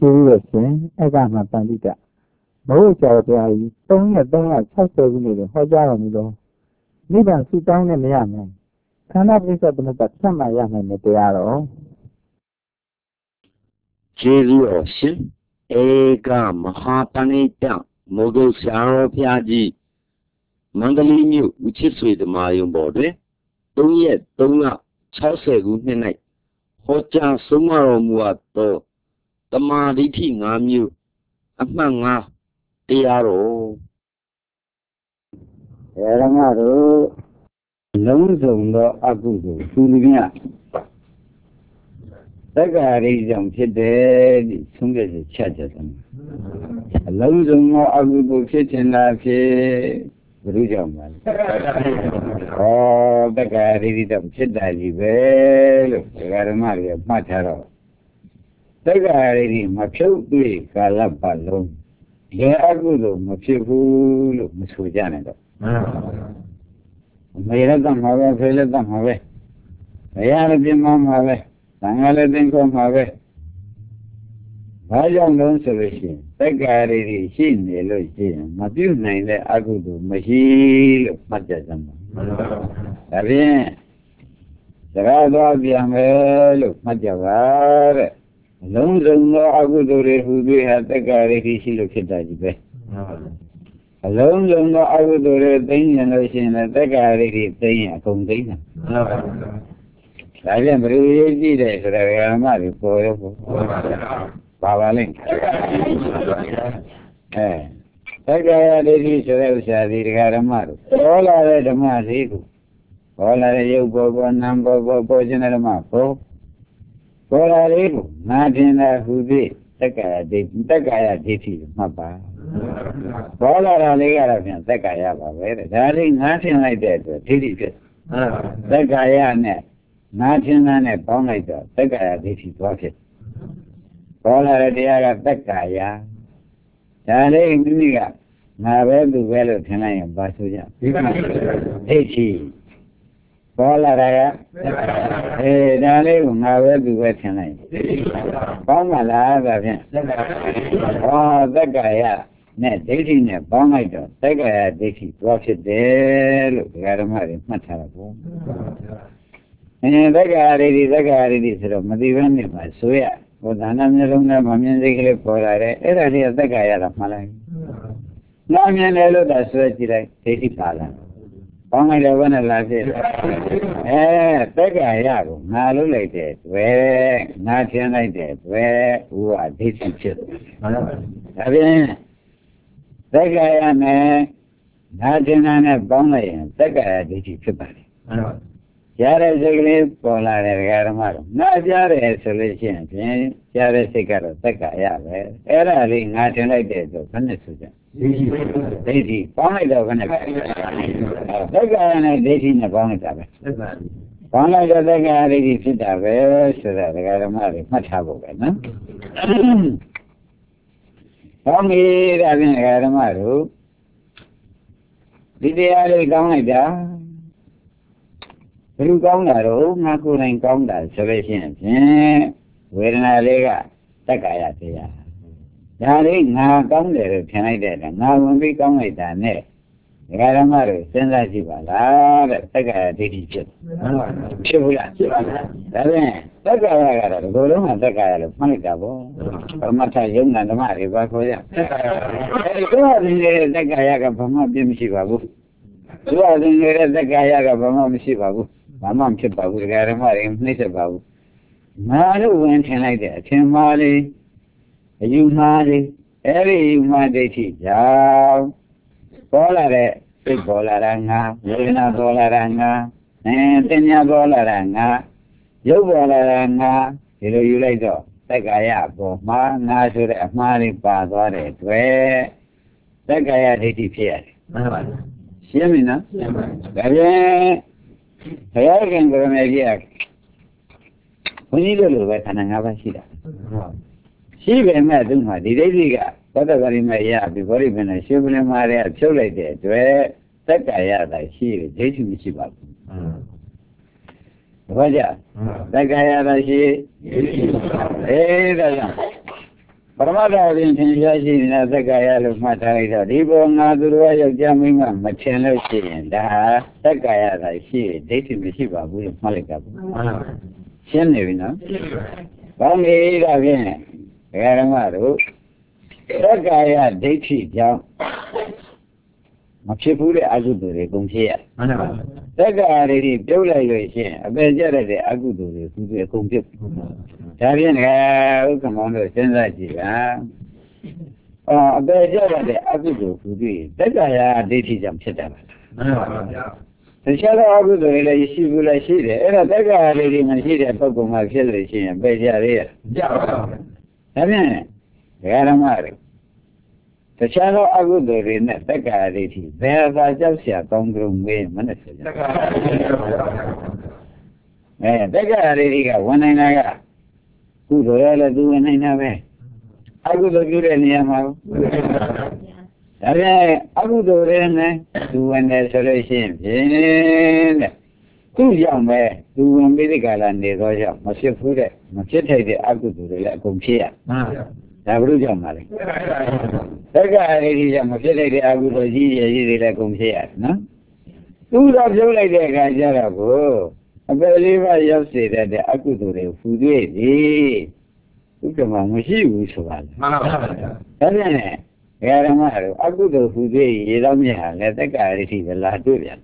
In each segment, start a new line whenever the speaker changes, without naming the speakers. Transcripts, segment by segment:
ရရှင်အဲ့ကမှတန်တိတမဟုတ်ကြော်ပြားကြီး360ခုနှစ်ဟောကြားတော်မူသောနိဗ္ဗာန်ဆုတောင်းနဲ့မရမယ်ခန္ဓာပရိစ္ဆေသမုပ္ပါဖြတ်မှရနိုင်တဲ့တရားတော်
ကျေးဇူးတော်ရှင်ဧကမဟာပဏိတမိုးကုတ်ဆရာတော်ဘုရားကြီးမန္တလေးမြို့ဦးချစ်ဆွေဓမ္မယုံပေါ်တွင်3ရက်3လ60ခုနှစ်၌ဟောကြားဆုံးမတော်မူအပ်သောတမာဒိဋ္ဌိ5မျိုးအမှတ်5တရားတော်
ဓမ္မတို့လုံးစုံသောအကုသိုလ်သူလူများသက္ကာရိကြောင့်ဖြစ်တယ်ဒီဆုံးဖြတ်ချက်ချက်တယ်အလုံးစုံသောအကုသိုလ်ဖြစ်ခြင်းလားဖြစ်ဘုရားကြောင့်ပါလေဟောသက္ကာရိကြောင့်ဖြစ်တာကြီးပဲလို့ဓမ္မတွေမှတ်ထားတော့သက္ကာရိမဖြုတ်တွေ့ကာလပတ်လုံးဒီအကုသိုလ်မဖြစ်ဘူးလို့မဆိုကြနဲ့တော့မေရတ္တမှာပဲဖေရတ္တမှာပဲဘယ်ရလည်းပြင်းမှာပဲသံဃာလည်းသင်္ခေါ်မှာပဲဘာကြောင့်လဲဆိုလို့ရှိရင်သက္ကာရိရှိနေလို့ရှိရင်မပြုတ်နိုင်တဲ့အကုသိုလ်မရှိလို့မှတ်ကြစမ်းပါဒါဖြင့်စကားသွားပြန်မယ်လို့မှတ်ကြပါတဲ့အလုံးစုံသောအကုသိုလ်တွေဟူ၍ဟာသက္ကာရိရှိလို့ဖြစ်တာကြီးပဲအလုံးစုံသောအကုသိုလ်တွေသိနေလို့ရှိရင်လည်းသက္ကာရိသိရင်အကုန်သိနေတာဒါပြန်ဘယ်လိုရေးကြည့်တယ်ဆိုတော့ဓမ္မတွေပေါ်ရောပါပါလိမ့်သက္ကာယဒိဋ္ဌိဆိုတဲ့ဥစ္စာဒီဓမ္မတို့ပေါ်လာတဲ့ဓမ္မစီကိုပေါ်လာတဲ့ရုပ်ပေါ်နာမ်ပေါ်ခြင်းဓမ္မပေါ်လာလေးကိုငါထင်တာဟူသည်သက္ကာယဒိဋ္ဌိမှတ်ပါပေါ်လာတာလေးကတော့ပြန်သက္ကာယပါပဲတဲ့ဒါလေးငါထင်လိုက်တဲ့အတွက်ဒိဋ္ဌိဖြစ်သက္ကာယနဲ့ငါထင်တာနဲ့ပေါင်းလိုက်တော့သက္ကာယဒိဋ္ဌိသွားဖြစ်ပေါ်လာတဲ့တရားကသက္ကာယဒါလေးမိမိကငါပဲသူပဲလို့ထင်လိုက်ရင်ဘာဆိုကြဒိဋ္ဌိပေါ်လာတာကဒါလေးကိုငါပဲသူပဲထင်လိုက်ပေါင်းမလားဒါဖြင့်ဟောသက္ကာယနဲ့ဒိဋ္ဌိနဲ့ပေါင်းလိုက်တော့သက္ကာယဒိဋ္ဌိသွားဖြစ်တယ်လို့ဓမ္မတွေမှတ်ထားတာပေါ့သက္ကာရတိဆိုတော့မသိဘဲနဲ့မှဆိုရဟိုဒါနမျိုးလုံးနဲ့မမြင်စိတ်ကလေးပေါ်လာတယ်အဲ့ဒါလေးကသက္ကာရတာမှလိုက်ငါမြင်တယ်လို့သာဆွဲကြည့်လိုက်ဒိဋ္ဌိပါလာပေါင်းလိုက်တော့ဘယ်နဲ့လာဖြစ်သက္ကာရကိုငါလုပ်လိုက်တဲ့တွေ့ငါထင်လိုက်တဲ့တွေ့ဟိုကဒိဋ္ဌိဖြစ်ဒါပြင်သက္ကာရနဲ့ငါထင်တာနဲ့ပေါင်းလိုက်ရင်သက္ကာရဒိဋ္ဌိဖြစ်ပါလေကြားတဲ့စိတ်ကလေးပေါ်လာတဲ့ဓမ္မတော့ငါကြားတယ်ဆိုလို့ရှိရင်ဖြင့်ကြားတဲ့စိတ်ကတော့သက္ကာယပဲအဲ့ဒါလေးငါထင်လိုက်တဲ့ဆိုဘယ်နဲ့ဆိုကြဒိဋ္ဌိပေါင်းလိုက်တော့ဘယ်နဲ့သက္ကာယနဲ့ဒိဋ္ဌိနဲ့ပေါင်းလိုက်တာပဲပေါင်းလိုက်တော့သက္ကာယဒိဋ္ဌိဖြစ်တာပဲဆိုတာဓမ္မတွေမှတ်ထားဖို့ပဲနော်ပေါင်းနေတာဖြင့်ဓမ္မတို့ဒီတရားလေးကောင်းလိုက်တာဘယ်လိုကောင်းတာတော့ငါကိုယ်တိုင်ကောင်းတာဆိုလို့ရှိရင်ဖြင့်ဝေဒနာလေးကသက္ကာယတရားဒါလေးငါကောင်းတယ်လို့ထင်လိုက်တဲ့ငါဝင်ပြီးကောင်းလိုက်တာနဲ့ဓမ္မတွေစဉ်းစားကြည့်ပါလားတဲ့သက္ကာယဒိဋ္ဌိဖြစ်ဘူးလားဖြစ်ပါလားဒါဖြင့်သက္ကာယကတော့ဒီလိုလုံးကသက္ကာယလို့မှတ်လိုက်တာပေါ့ပရမတ္ထယုံနာဓမ္မတွေပါခေါ်ရအဲဒီတော့ဒီသက္ကာယကဘာမှပြည့်မရှိပါဘူးသူကသင်္ကေတသက္ကာယကဘာမှမရှိပါဘူးဘာမှမဖြစ်ပါဘူးဓမ္မတွေနှိမ့်ဆက်ပါဘူးငါတို့ဝင်ထင်လိုက်တဲ့အထင်မှားလေးအယူမှားလေးအဲ့ဒီယူမှားဒိဋ္ဌိကြောင့်ပေါ်လာတဲ့စိတ်ပေါ်လာတာငါဝေဒနာပေါ်လာတာငါတင်ညာပေါ်လာတာငါရုပ်ပေါ်လာတာငါဒီလိုယူလိုက်တော့သက္ကာယပေါ်မှာငါဆိုတဲ့အမှားလေးပါသွားတဲ့တွေ့သက္ကာယဒိဋ္ဌိဖြစ်ရတယ်မှန်ပါပါရှင်းပြီနော်ရှင်းပါပြီဒါပြန်ဘုရားခင်ကိုယ်တော်ကြီးကဘုန်းကြီးတို့လိုပဲခန္ဓာ၅ပါးရှိတာရှိပေမဲ့သူမှဒီဒိဋ္ဌိကသောတပရိမေရပြီဘောရိပင်နဲ့ရှင်းပလင်မာရဲဖြုတ်လိုက်တဲ့အတွက်သက္ကာယတာရှိတယ်ဒိဋ္ဌိမရှိပါဘူးဘာကြသက္ကာယတာရှိဒါကြောင့် Paramada in Yashi as a guy of Matari, Ribo, Nadura, Yamima, Machino, that guy I see, dating the Shiva with Malika. Shenevina. Bami again. Garamaro. That guy had dating young. Machipuri Agudure, Gumsia. That guy already built a better Agudure, who be a computer. Tavian, come on, the Sensaji. Better Agudure, who be. That guy had dating young Chetan. The shadow of the relationship will I see it. And that guy already made a couple of my children, Better. Tavian, Garamari. The shadow of the Renet, the guy, there was just a congress way, minister. The guy already got one and I got. Who the hell do and I never? I would have given him out. I would have do an isolation. Two young men do one medical and the Roger, Monsieur Fude, Monsieur Tate, I could do the compare. I would have married. That guy is a Monsieur, I would have easy compare, no? Two of you like that guy, Jarago. I believe I just say that I could do the food. Look at my machine, so well. Garamaro, I could do food, you don't let the guy receive a lot of it.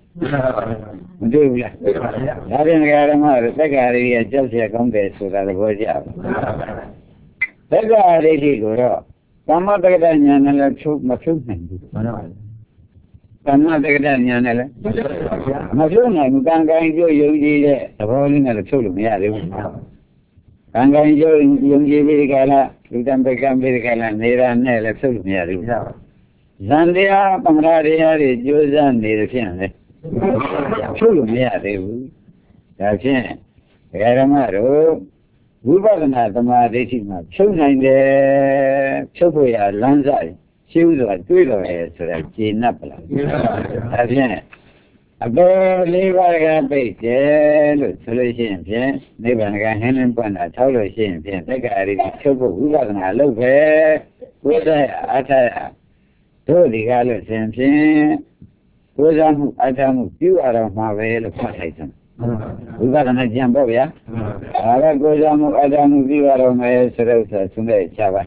Having Garamaro, the guy is just a compared to that word. The guy really go. Come out of the Yanella took my children. Come out of the Yanella. My children, you can't go into you, the rolling of the children. Yeah, they will. Can't go into young Gala, you can become very gallant, they ran there, children. Yeah, they will. Zandia, Pamradia, Jews and the family. Children, yeah, they will. That's it. Garamaro. We were not the Madrid, children there, Chopoya, Lanzai, she was like Twitter, so that she Napla. That's it. A bear leave a bait, solution, never again, Henry Pona, Tolo, Shin, the guy, Chopo, we were not look there. Was I told the Gallo, same, was I you out of my way of Titan. We got an example, yeah? I go down, I don't view out of my Serosa today, Chava.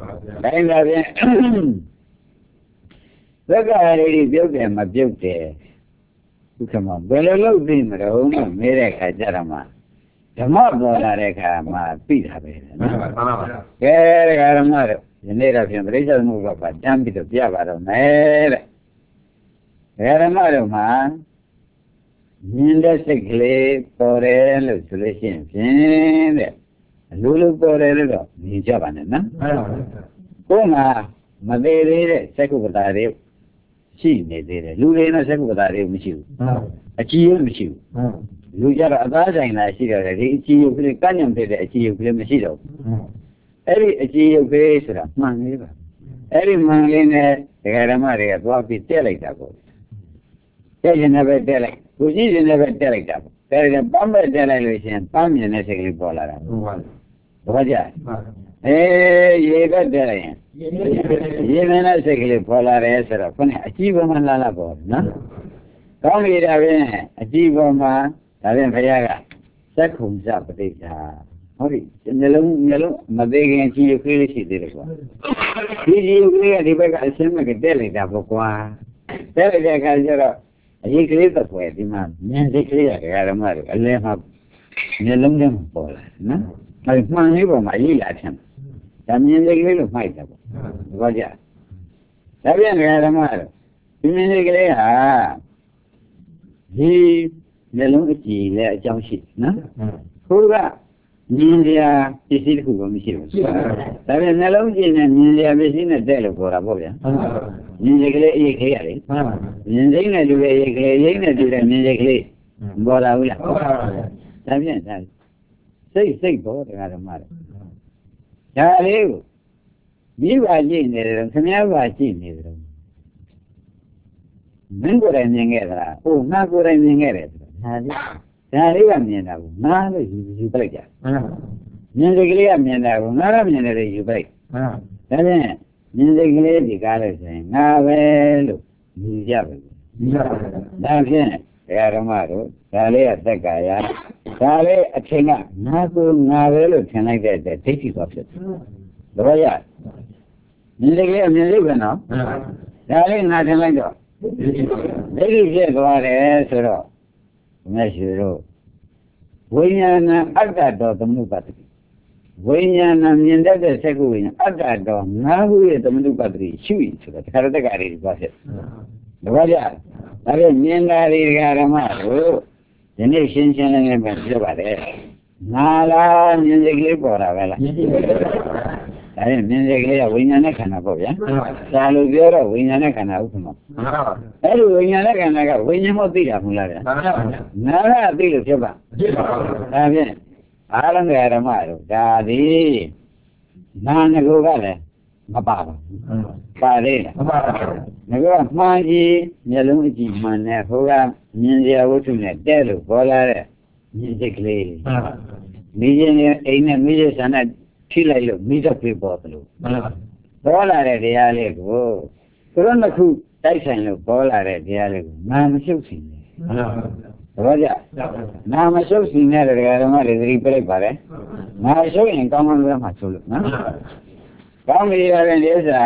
The guy really built them a beauty. Come on, well, a little bit, Mereka Jarama. The mob was a pizza. Garamaro, the native generation move up a jump to Java, Mere. Garamaro, man. Industry for a solution. Lulu for a little, Nijavan. Puma, Madere, Secretary, she needed Lulena Secretary, Michu. A chill Michu. Luja Abada and I see that she will be canyon pay a chill Michu. Every chill face, man, every man in there, the Garamari, what we tell it about. They never tell it. Who is never tell it up. There is a bomber generation, Pamian necessarily Polar. Roger. Eh, ye got there. Ye may not say Polar answer. Funny, a chief woman lalabo, no? Come here, a chief woman, Tavian Fayaga. Second up, hurry, Nello, Mabeg and Chief Clearly did it. Did you clear the back at Semak Delhi, Apoqua? Tell it like I he cleared the way, man. They clear, Garamar, I left up Nelum Polar, no? I found him, I yell at him. I mean, they will fight up. Roger. Tavian Garamar. You mean they clear? He Nelum, let Jamshi, no? Who got? India is it who was here? There is no India within a day for a boy. Musically, clearly. India do a clear, musically. Bola. Say, boy, I don't matter. Yahoo! You are genius, and you are genius. Remember anything ever? Oh, not good anything ever. Nada, you break it. Musically, I mean, I will not have any you break. ဒါဖြင့်မြင်စိတ်ကလေးဒီကားလို့ဆိုရင်ငါပဲလို့မြင်ကြပါဘူးဒါဖြင့်ဓမ္မတို့ဒါလေးကသက္ကာယဒါလေးအချိန်ကငါကိုငါပဲလို့ထင်လိုက်တဲ့အတွက်ဒိဋ္ဌိသွားဖြစ်တယ်သဘောရမြင်စိတ်ကလေးအမြင်စိတ်ပဲနော်ဒါလေးငါထင်လိုက်တော့ဒိဋ္ဌိဖြစ်သွားတယ်ဆိုတော့မျက်ရှိတို့ဝိညာဏအတ္တတော်သမုပ္ပါဒိဝိညာဏမြင်တတ်တဲ့စက္ကုဝိညာဉ်အတ္တတော်ငါဟုရဲ့သမုပ္ပါဒိရှိပြီဆိုတော့ခရတက္ကရီသွားဖြစ်တပည့်ကြဒါဖြင့်မြင်တာဒီဓမ္မတို့ဒီနေ့ရှင်းရှင်းလင်းလင်းပဲပြောပါတယ်ငါလားမြင်စိတ်ကလေးပေါ်တာပဲလားမြင်စိတ်ကလေးဒါဖြင့်မြင်စိတ်ကလေးကဝိညာဉ်နဲ့ခန္ဓာပေါ့ဗျာဒါလိုပြောတော့ဝိညာဉ်နဲ့ခန္ဓာဥပ္ပမာအဲ့ဒီဝိညာဉ်နဲ့ခန္ဓာကဝိညာဉ်မို့သိတာမဟုတ်လားဗျာနာကသိလို့ဖြစ်ပါဒါဖြင့်အားလုံးဓမ္မတို့ဒါသည်နာငကိုကလည်းမပါဘူးပါလေမပါဘူးငါကမှန်ကြီးမျက်လုံးအကြည့်မှန်နဲ့ဟိုကမြင်စရာဝတ္ထုနဲ့တဲ့လို့ပေါ်လာတဲ့မြင်စိတ်ကလေးမိချင်းရဲ့အိမ်နဲ့မိချင်းဆန္ဒထိလိုက်လို့မိသက်ပြေပေါ်သလိုပေါ်လာတဲ့တရားလေးကိုသူတို့နှစ်ခုတိုက်ဆိုင်လို့ပေါ်လာတဲ့တရားလေးကိုနာမရှုပ်စီနေသဘောကျနာမရှုပ်စီနေတဲ့ဓမ္မတွေသတိပြလိုက်ပါလေနာရှုပ်ရင်ကောင်းကောင်းပြောမှရှုပ်လို့နော်ကောင်းပြီရတယ်ဒီဥစ္စာ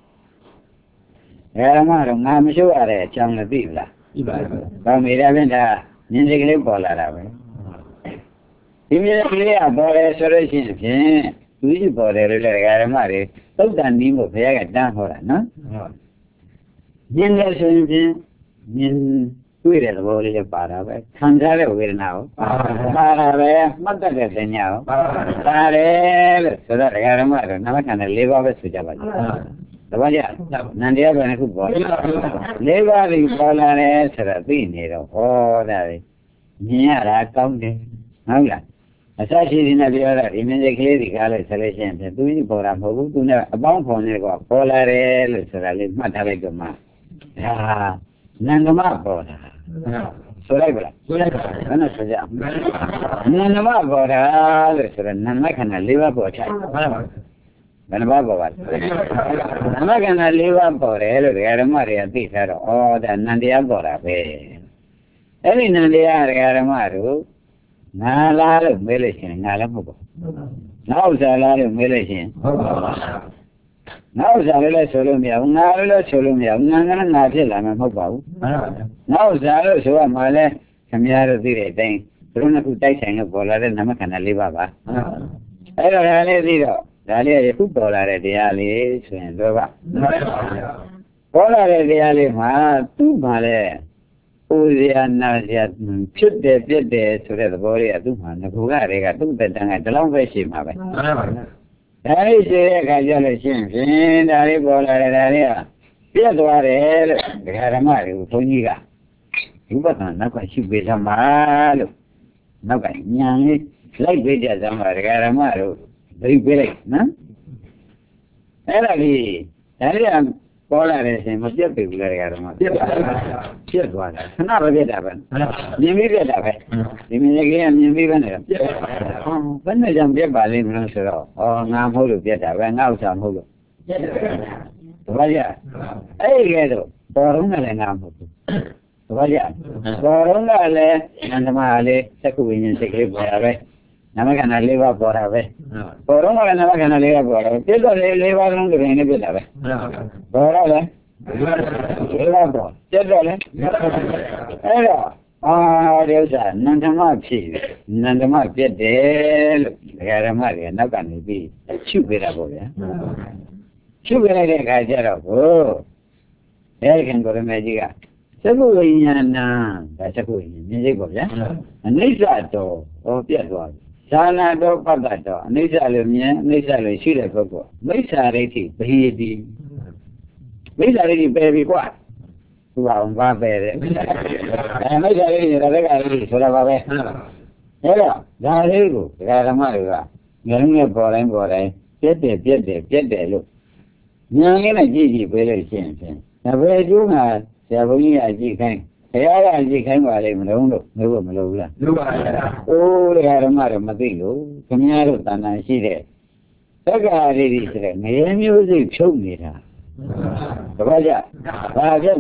ဓမ္မတော့ငါမရှုပ်ရတဲ့အကြောင်းလည်းသိလားသိပါဘူးကောင်းပြီဒါဖြင့်ဒါမြင်စိတ်ကလေးပေါ်လာတာပဲဒီမြင်စိတ်ကလေးကပေါ်တယ်ဆိုလို့ရှိရင်ဖြင့်သူကြီးပေါ်တယ်လို့လည်းဓမ္မတွေသုတ်တန်နီးမို့ဘုရားကတန်းဟောတာနော်မြင်တယ်ဆိုရင်ဖြင့်မြင်တွေ့တဲ့သဘောလေးပါတာပဲခံစားတဲ့ဝေဒနာကိုပါတာပဲမှတ်တတ်တဲ့ဉာဏ်ကိုပါတယ်လို့ဆိုတော့ဓမ္မတော့နာမခန္ဓာ၄ပါးပဲဆိုကြပါလိမ့်တပည့်ကြနန္တရားပဲတစ်ခုပေါ်၄ပါးပြီးပေါ်လာတယ်ဆိုတော့သိနေတော့ဟောတာလေမြင်ရတာကောင်းတယ်ဟုတ်လားအစရှိနေပြောတာဒီမြင်စိတ်ကလေးဒီကားလို့ဆိုလို့ရှိရင်သူကြီးပေါ်တာမဟုတ်ဘူးသူနဲ့အပေါင်းဖော်နေတော့ပေါ်လာတယ်လို့ဆိုတာလေးမှတ်ထားလိုက်တော့မှဒါနန္ဒမပေါ်တာဆိုလိုက်ပါလားဆိုလိုက်ပါဘယ်နဲ့ဆိုကြနန္ဒမပေါ်တာလို့ဆိုတော့နာမခန္ဓာ၄ပါးပေါ်ချင်ဟုတ်ပါဘူးဘယ်နှပါးပေါ်ပါလဲနာမခန္ဓာ၄ပါးပေါ်တယ်လို့ဓမ္မတွေကသိထားတော့ဩဒါနန္တရားပေါ်တာပဲအဲ့ဒီနန္တရားဓမ္မတို့ငါလားလို့မေးလို့ရှိရင်ငါလည်းမဟုတ်ပါဘူးနောက်စားလားလို့မေးလို့ရှိရင်ဟုတ်ပါဘူးနောက်စားလည်းဆိုလို့မရဘူးငါလည်းဆိုလို့မရဘူးငါဖြစ်လာမှာမဟုတ်ပါဘူးနောက်စားလို့ဆိုရမှာလဲခင်ဗျားတို့သိတဲ့အတိုင်းဘုရားနှစ်ခုတိုက်ဆိုင်လို့ပေါ်လာတဲ့နာမခန္ဓာ၄ပါးပါအဲ့တော့ဒါလေးသိတော့ဒါလေးရခုပေါ်လာတဲ့တရားလေးဆိုရင်တော့ပေါ်လာတဲ့တရားလေးမှာသူ့မှာလဲဥဇာနာဇာဖြစ်တယ်ပြည့်တယ်ဆိုတဲ့သဘောလေးကသူ့မှာငကူကတွေကသူ့တက်တန်းကဒီလောက်ပဲရှိမှာပဲဒါလေးရှိတဲ့အခါကျလို့ရှိရင်ဖြင့်ဒါလေးပေါ်လာတဲ့ဒါလေးကပြတ်သွားတယ်လို့ဓမ္မတွေကိုဘုန်းကြီးကဒီဘက်ကနောက်ကရှိပေးသမှာလို့နောက်ကညံလေးလိုက်ပေးကြသမှာဓမ္မတို့သတိပေးလိုက်နော်အဲ့ဒါလေးဒါလေးကပေါ်လာတဲ့အချိန်မပြတ်ပြီဘူးလေဓမ္မပြတ်သွားတာခဏပဲပြတ်တာပဲမြင်ပြီးပြတ်တာပဲဒီမြင်ကလေးကမြင်ပြီးပဲနေတော့ပြတ်ဘယ်နဲ့ကြောင့်ပြတ်ပါလိမ့်မလို့ဆိုတော့ငါမဟုတ်လို့ပြတ်တာပဲငါဥစ္စာမဟုတ်လို့တပည့်ရအဲ့ဒီကတော့ပေါ်တော့လည်းငါမဟုတ်ဘူးတပည့်ရပေါ်တော့လည်းနန္ဒမလေးသက္ကဝိညာဉ်စိတ်ကလေးပေါ်တာပဲနာမခန္ဓာ၄ပါးပေါ်တာပဲပေါ်တော့လည်းနာမခန္ဓာ၄ပါးပေါ်တာပဲပြည့်တော့၄ပါးလုံးတွင်နေပြတာပဲပေါ်တော့လည်း၄ပါးပေါ်ပြည့်တော့လည်းအဲ့တော့ဒီဥစ္စာနန္ဒမဖြစ်နန္ဒမပြည့်တယ်လို့ဓမ္မတွေကနောက်ကနေပြီးရှုပေးတာပေါ့ဗျာရှုပေးလိုက်တဲ့အခါကျတော့အဲ့ခင်ကိုရမေကြီးကသက္ကဝိညာဏဒါသက္ကဝိညာဉ်မြင်စိတ်ပေါ့ဗျာအနိစ္စတော့ပြတ်သွားပြီဇာနာတော့ပတ္တတော့အနိစ္စလို့မြင်အနိစ္စလို့ရှိတဲ့ပုဂ္ဂိုလ်မိစ္ဆာဒိဋ္ဌိဘိတိမိစ္ဆာဒိဋ္ဌိပယ်ပြီကွာသူအောင်ပါပဲတဲ့မိစ္ဆာဒိဋ္ဌိရတဲ့ကလေးဆိုတာပါပဲအဲ့တော့ဒါလေးကိုဓမ္မတွေကငယ်ငယ်ပေါ်တိုင်းပြက်တယ်လို့ဉာဏ်လေးနဲ့ကြည့်ပေးလို့ရှိရင်ဖြင့်ဒါပဲအကျိုးကဆရာဘုန်းကြီးအကြည့်ခိုင်းဘုရားကအကြည့်ခိုင်းပါလေမလုံးလို့မလို့ဘူးလားလို့ပါဗျာအိုးဓမ္မတော့မသိလို့ခင်ဗျားတို့တဏ္ဍာရှိတဲ့ tất cả đi sẽ nghe music chung gì đó bây giờ và cái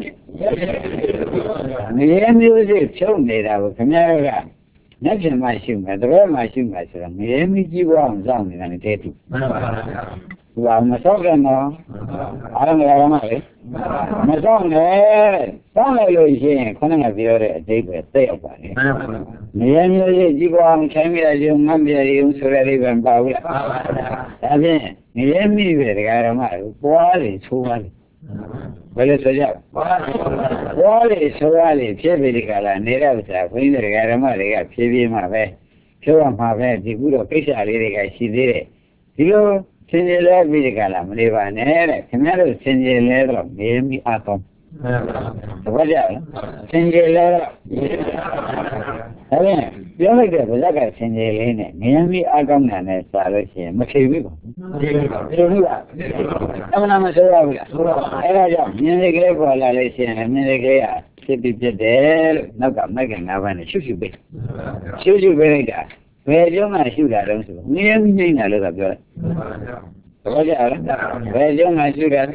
nghe music chung gì đó cái này là nhất là mai sinh mà đó mai sinh mà sẽ nghe music quan trọng như này thế thì và mà sao cái nó ở người ta nói mà sao này rồi chứ con này bây giờ đấy cái tệ vậy nghe music quan trọng như là dùng ngắm như dùng sửa đi bằng bao nhiêu thế nghe music cái đó mà quá là xấu vậy là sao vậy quá là xấu là phía bên cái là nè ra sao bây giờ cái đó mà cái phía bên mà về chỗ mà về thì cũng có cái sao đấy cái gì đấy thì lo xin lỗi bên cái là mình vào nè cái này là xin lỗi rồi mình đi ăn cơm vậy là xin lỗi đấy giờ này cái bây giờ cái xin lỗi này mình đi ăn cơm này sao rồi chứ mà chơi với không em mà sao vậy em là sao mình cái gọi là lấy xin mình cái cái bị đấy nó cảm mấy cái nào vậy xíu xíu bên cái về chỗ mà xíu là đâu xíu mình là được rồi vậy là về chỗ mà xíu là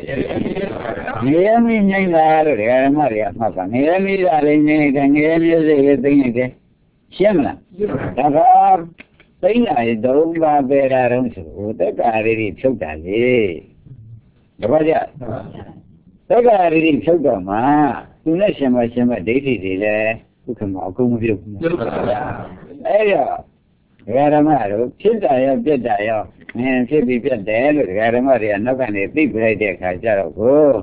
mình là rồi cái mà phải mình là lên cái nghe cái tiếng cái xem là đó tính này đâu mà về ra đâu xíu tất cả đi chụp cả đi vậy là tất cả đi chụp cả mà tôi nói xem mà để đi là tôi không có công việc ấy rồi cái đó mà rồi chết đại rồi nên sẽ bị chết đấy rồi cái đó mà nó cái này bị phải để khai ra rồi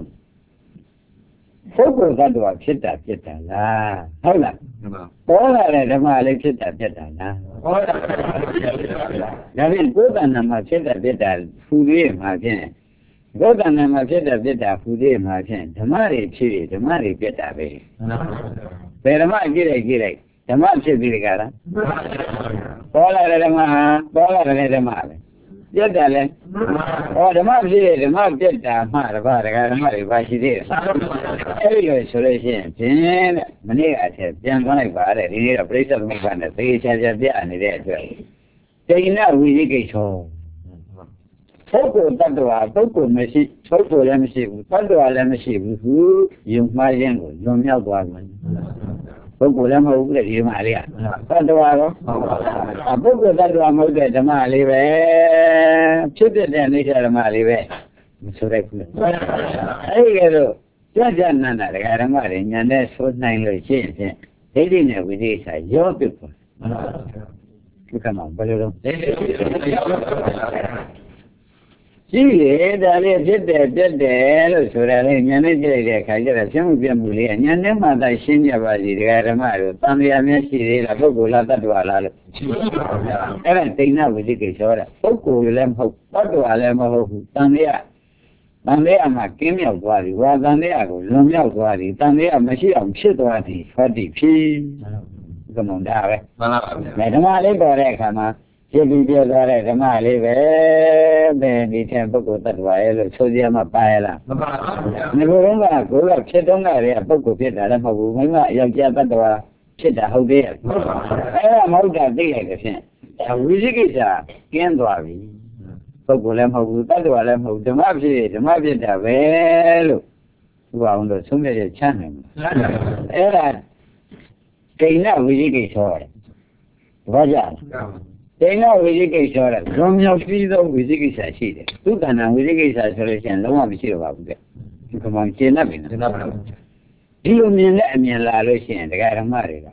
Fogo da do chết làဟုတ်လားပေါ်လာတဲ့ဓမ္မလေးဖြစ်တာလားဟုတ်လားဒါဖြင့်ကိုယ်တဏ္ဍာမှာဖြစ်တာဖူသေးမှာဖြင့်ကိုယ်တဏ္ဍာမှာဖြစ်တာဖူသေးမှာဖြင့်ဓမ္မတွေဖြစ်ဓမ္မတွေပြတ်တာပဲဘယ်ဓမ္မကြည့်လိုက်ဓမ္မဖြစ်ပြီးကြလားပေါ်လာတဲ့ဓမ္မပဲပြတ်တယ်လေဓမ္မဖြစ်ဓမ္မပြတ်တာမှတပါးဓမ္မတွေပါရှိသေးတယ်အဲ့ဒီလိုဆိုလို့ရှိရင်ဖြင့်တဲ့မနေ့ကအထက်ပြန်သွားလိုက်ပါတဲ့ဒီနေ့တော့ပြိဿသမုပ္ပါဒ်နဲ့သေချာပြနေတဲ့အတွက်တိဏဝိသိကိစ္ဆောပုဂ္ဂိုလ်တ attva ပုဂ္ဂိုလ်မရှိပုဂ္ဂိုလ်လည်းမရှိဘူးတ attva လည်းမရှိဘူးယုံမှားခြင်းကိုလွန်မြောက်သွားတယ်ပုဂ္ဂိုလ်လည်းမဟုတ်ဘူးလေဒီဓမ္မလေးကတ attva ရောပုဂ္ဂိုလ်တ attva မဟုတ်တဲ့ဓမ္မလေးပဲဖြစ်တဲ့အိဋ္ဌဓမ္မလေးပဲမဆိုလိုက်ဘူးအဲ့ဒီကတော့ကြနန္ဒဓမ္မတွေညာနဲ့ဆိုနိုင်လို့ရှိရင်ဖြင့်ဒိဋ္ဌိနဲ့ဝိသေစာရောပြတ်သွားဒီကမှာဘယ်လိုလုပ်ရှိလေဒါလေးဖြစ်တယ်ပြတ်တယ်လို့ဆိုတာလေညာနဲ့ကြည့်လိုက်တဲ့အခါကျတော့ရှင်းမှုပြမှုလေးကညာနဲ့မှသာရှင်းကြပါစီဓမ္မတို့တန်လျာမျက်ရှိသေးလားပုဂ္ဂိုလ်လားတ attva လားလို့အဲ့ဒါတိဏဝိသိကိစ္ဆောတဲ့ပုဂ္ဂိုလ်လည်းမဟုတ်တ attva လည်းမဟုတ်ဘူးတန်လျာမှာကင်းမြောက်သွားပြီဝါတန်လျာကိုလွန်မြောက်သွားပြီတန်လျာမရှိအောင်ဖြစ်သွားပြီဟောတိဖြစ်ကမ္မဒါပဲမှန်ပါဗျာဓမ္မလေးပေါ်တဲ့အခါမှာဖြစ်ပြီးပြောသွားတဲ့ဓမ္မလေးပဲဒီထက်ပုဂ္ဂိုလ်တ attva ရဲ့လို့ဆိုကြမှာပါရလားမှန်ပါဗျာဒီလိုတော့ကိုယ်ကဖြစ်တော့တဲ့ပုဂ္ဂိုလ်ဖြစ်တာလည်းမဟုတ်ဘူးမိမယောက်ျားတ attva ဖြစ်တာဟုတ်သေးရဲ့အဲ့ဒါမဟုတ်တာသိလိုက်တဲ့ဖြင့်ဝိသိကိစ္စကျင်းသွားပြီပုဂ္ဂိုလ်လည်းမဟုတ်ဘူးတ attva လည်းမဟုတ်ဓမ္မဖြစ်တာပဲလို့သူအောင်လို့သုံးရချမ်းတယ်အဲ့ဒါတိဏဝိသိကိစ္စတယ်ဘာကြောင့်တိဏဝိသိကိစ္စတဲ့ဇွန်မြောက်ပြီးသောဝိသိကိစ္စရှိတယ်သူကဏ္ဍဝိသိကိစ္စဆိုလို့ရှိရင်လုံးဝမရှိတော့ပါဘူးတဲ့ဒီကမှကျင့်တတ်ပြီနော်ဒီလိုမြင်တဲ့အမြင်လာလို့ရှိရင်တရားဓမ္မတွေက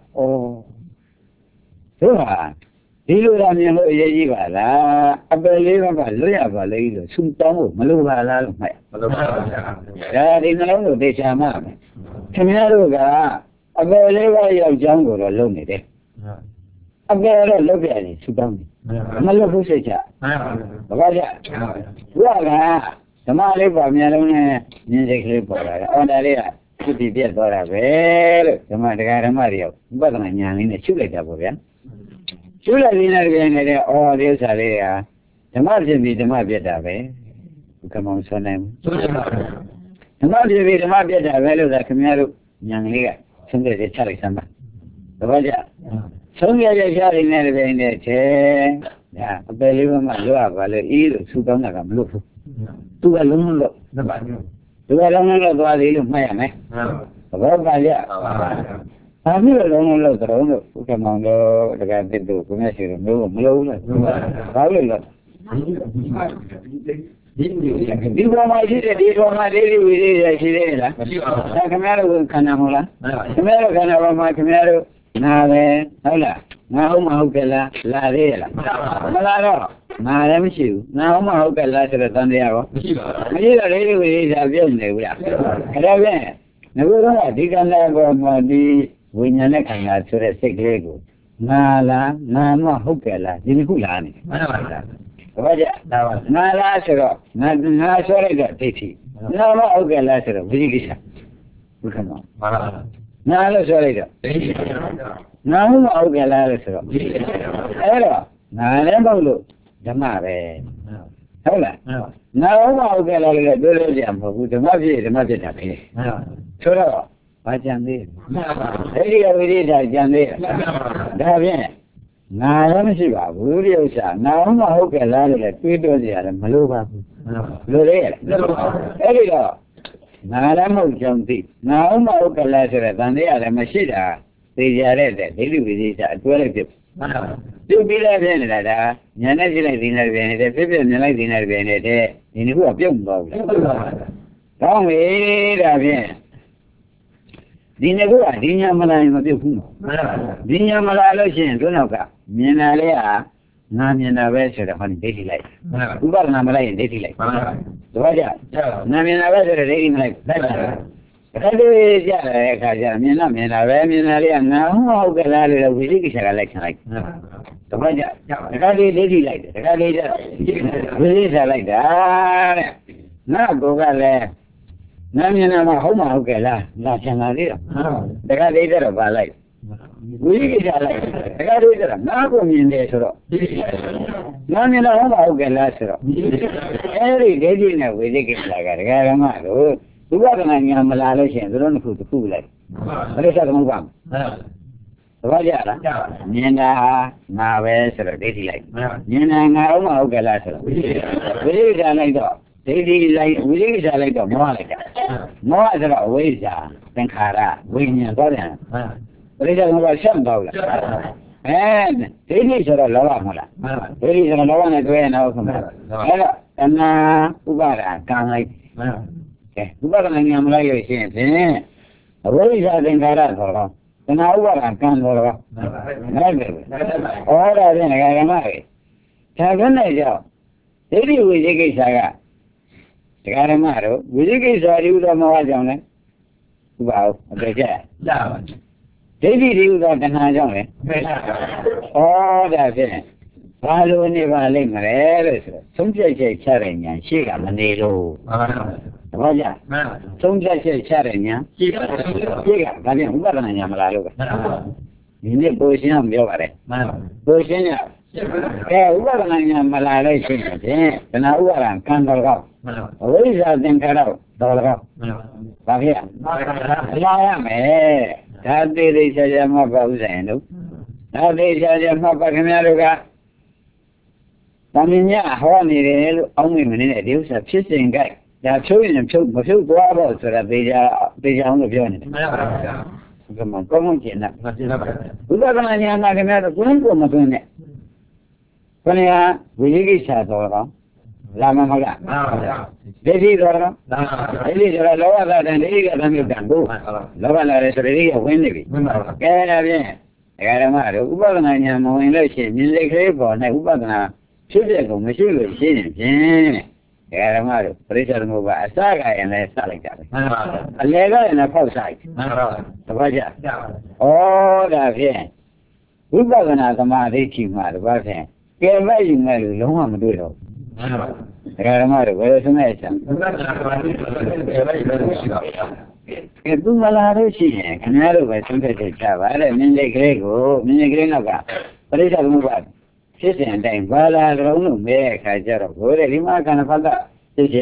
တို့ဟာဒီလိုသာမြင်လို့အရေးကြီးပါလားအပယ်လေးပါလွတ်ရပါလေလို့ဆူတောင်းဖို့မလိုပါလားလို့မှတ်မလိုပါဘူးဗျာဒါဒီနှလုံးကိုသိချာမှမယ်ခင်ဗျားတို့ကအပယ်လေးပါရောက်ကြောင်းကိုတော့လုံနေတယ်အပယ်တော့လုတ်ပြတယ်ဆူတောင်းတယ်မလွတ်ဘူးစိတ်ချဘာကြသူကဓမ္မလေးပေါ်မြန်လုံးနဲ့မြင်စိတ်ကလေးပေါ်လာတယ်အော်ဒါလေးကဖြစ်ပြီးပြတ်သွားတာပဲလို့ဓမ္မတွေရောဥပဒနာဉာဏ်လေးနဲ့ရှုလိုက်တာပေါ့ဗျာရှုလိုက်ပြီးတဲ့ပြင်နေတဲ့ဒီဥစ္စာလေးကဓမ္မဖြစ်ပြီးဓမ္မပြတ်တာပဲဘုကမောင်ဆိုနိုင်ဓမ္မဖြစ်ပြီးဓမ္မပြတ်တာပဲလို့သာခင်ဗျားတို့ဉာဏ်လေးကဆုံးဖြတ်ချက်ချလိုက်စမ်းပါတပည့်ကြဆုံးဖြတ်ချက်ချနေတဲ့ပြင်နဲ့ Ya, apel itu malu apa le? Itu suka nggak kamu lu? Tu kalau lu, tu kalau lu tu ada itu macam mana? Kalau kaya, kami lu terus bukan mau lu dekat itu, punya sih lu lah. Kalau lu, di rumah sih lah. Kemarin kena mula, kemarin nave, hola. Mau kela la de la. Claro. Nada me sigo. Mau kela se lo están de algo. Me lo le ya bien de ura. Era bien. Me voy a digan la como di wiñana kan la sobre ese grego. Nala, nada kela. Dime culani. Vaya. Nala se lo. Nada sobre la titi. Nada kela se lo. Vigisa. Buscamos. Nada sobre la. Nào mà ông kể là sao? Thế rồi, nào bao lâu? Chấm mà về, thấy là, nào mà ông kể là đôi lúc giảm một chút, mà gì chả thấy. Số đó, phải chăng đi? Thế thì ông đi ra chăng đi? Đã biết, nào làm gì bảo, vui đi sao? Nào mà ông kể là tuy đôi gì là mà lâu bao, lâu đấy. Thế thì đó, nào làm một chồng thì, nào mà ông kể là sao? Thằng đấy là mà xí đã. Thì giờ đấy, để đi về sao? Tôi lại tiếp. Tôi biết là thế này là, nhà này chỉ là đi nơi bên này, phía bên này đi nơi bên này, thì nó cũng biết bao nhiêu. Đó mới là thế. Đi nơi cũng đi nhà mà lại mà biết không? Đi nhà mà lại là chuyện tôi nào cả. Miền nào đấy à? Nam miền nào về sẽ là phần để đi lại. Cũng bảo Nam lại để đi lại. Đúng chưa? Nam miền nào về sẽ để đi lại. Cái đấy giờ cái giờ miền nào về miền nào đấy nào cái là cái gì cái lại cái này. Đúng chưa? Cái đấy để đi lại. Cái đấy cái gì lại đó. Nó có cái là Nam miền nào mà không cái là chẳng là gì đó. Cái đấy là vào lại. Cái gì lại. Cái đấy là nó có miền đấy rồi. Nam miền nào không cái là rồi. Cái đấy là cái là cái mà rồi. Đúng là nhà mà là chuyện rồi nó phụ lại. Đấy sao không quan. Đúng chưa? Miền nào về sẽ để đi lại. Miền nào không cái là rồi. Cái gì lại đó. Để đi lại, cái gì lại đó mua lại. Mua rồi quay ra, tên khara, quay nhà đó nè. Đấy sao không có xem đâu là. Thế đi rồi lo mà là. Thế đi rồi lo này tôi nào không. Đấy là anh ubara càng lại. Ubara này nhà mình lại chuyện thế. Quay ra tên khara rồi. Tên ubara càng rồi. Đấy. Ở đây này cái này. Sao cái này sao? Thế đi với cái sao cả. Cái mà rồi, với cái sao đi ra mà vào này. Vào, được chưa? Thế đi ra cái nào trong này? Đã thế. Vào luôn đi vào lên mà đấy. Sống chơi cha rồi nhá, xí cả mà đi luôn. Đúng chưa? Sống chơi cha rồi nhá. Xí cả, cái này không có cái nhà mà lại luôn. Ini posisi am dia bare. Posisinya. Uang yang melalui sini, kena uang kan dollar. Woi jangan kau dollar. Tapi ya, tadi saja mau bau sendu. Tadi saja mau pakai meruga. Taminya hawa ni relu, orang ini dia usah singkai. Dah cuci dua baru sudah beja orang biar ni. Kamu cina. Udah kan hanya anak kena pun macam ni. Kena biji satu orang, lama maga. Jadi orang, jadi orang lawan ada ni kan kami bantu. Lawan ada sendiri yang win ni. Kaya ni, kaya mana? Ubah kan hanya mau ini sih, ni lekre pun, ubah kan sudah kau mesti lu sini. Kaya mana? Periksa mubah asal kaya ni asal kaya. Lega ni kau sai. Terbaca. Dah fian. Ubah kan ada mana cuma ada apa? Kaya mai lu lama mesti lu. Kaya mana? Boleh semai macam. Itu malah ada sih. Kenapa lu sampai cakap? Ada minyak green apa? Periksa mubah. Sisi yang lain, bala orang mereka cara boleh lima kan pada sisi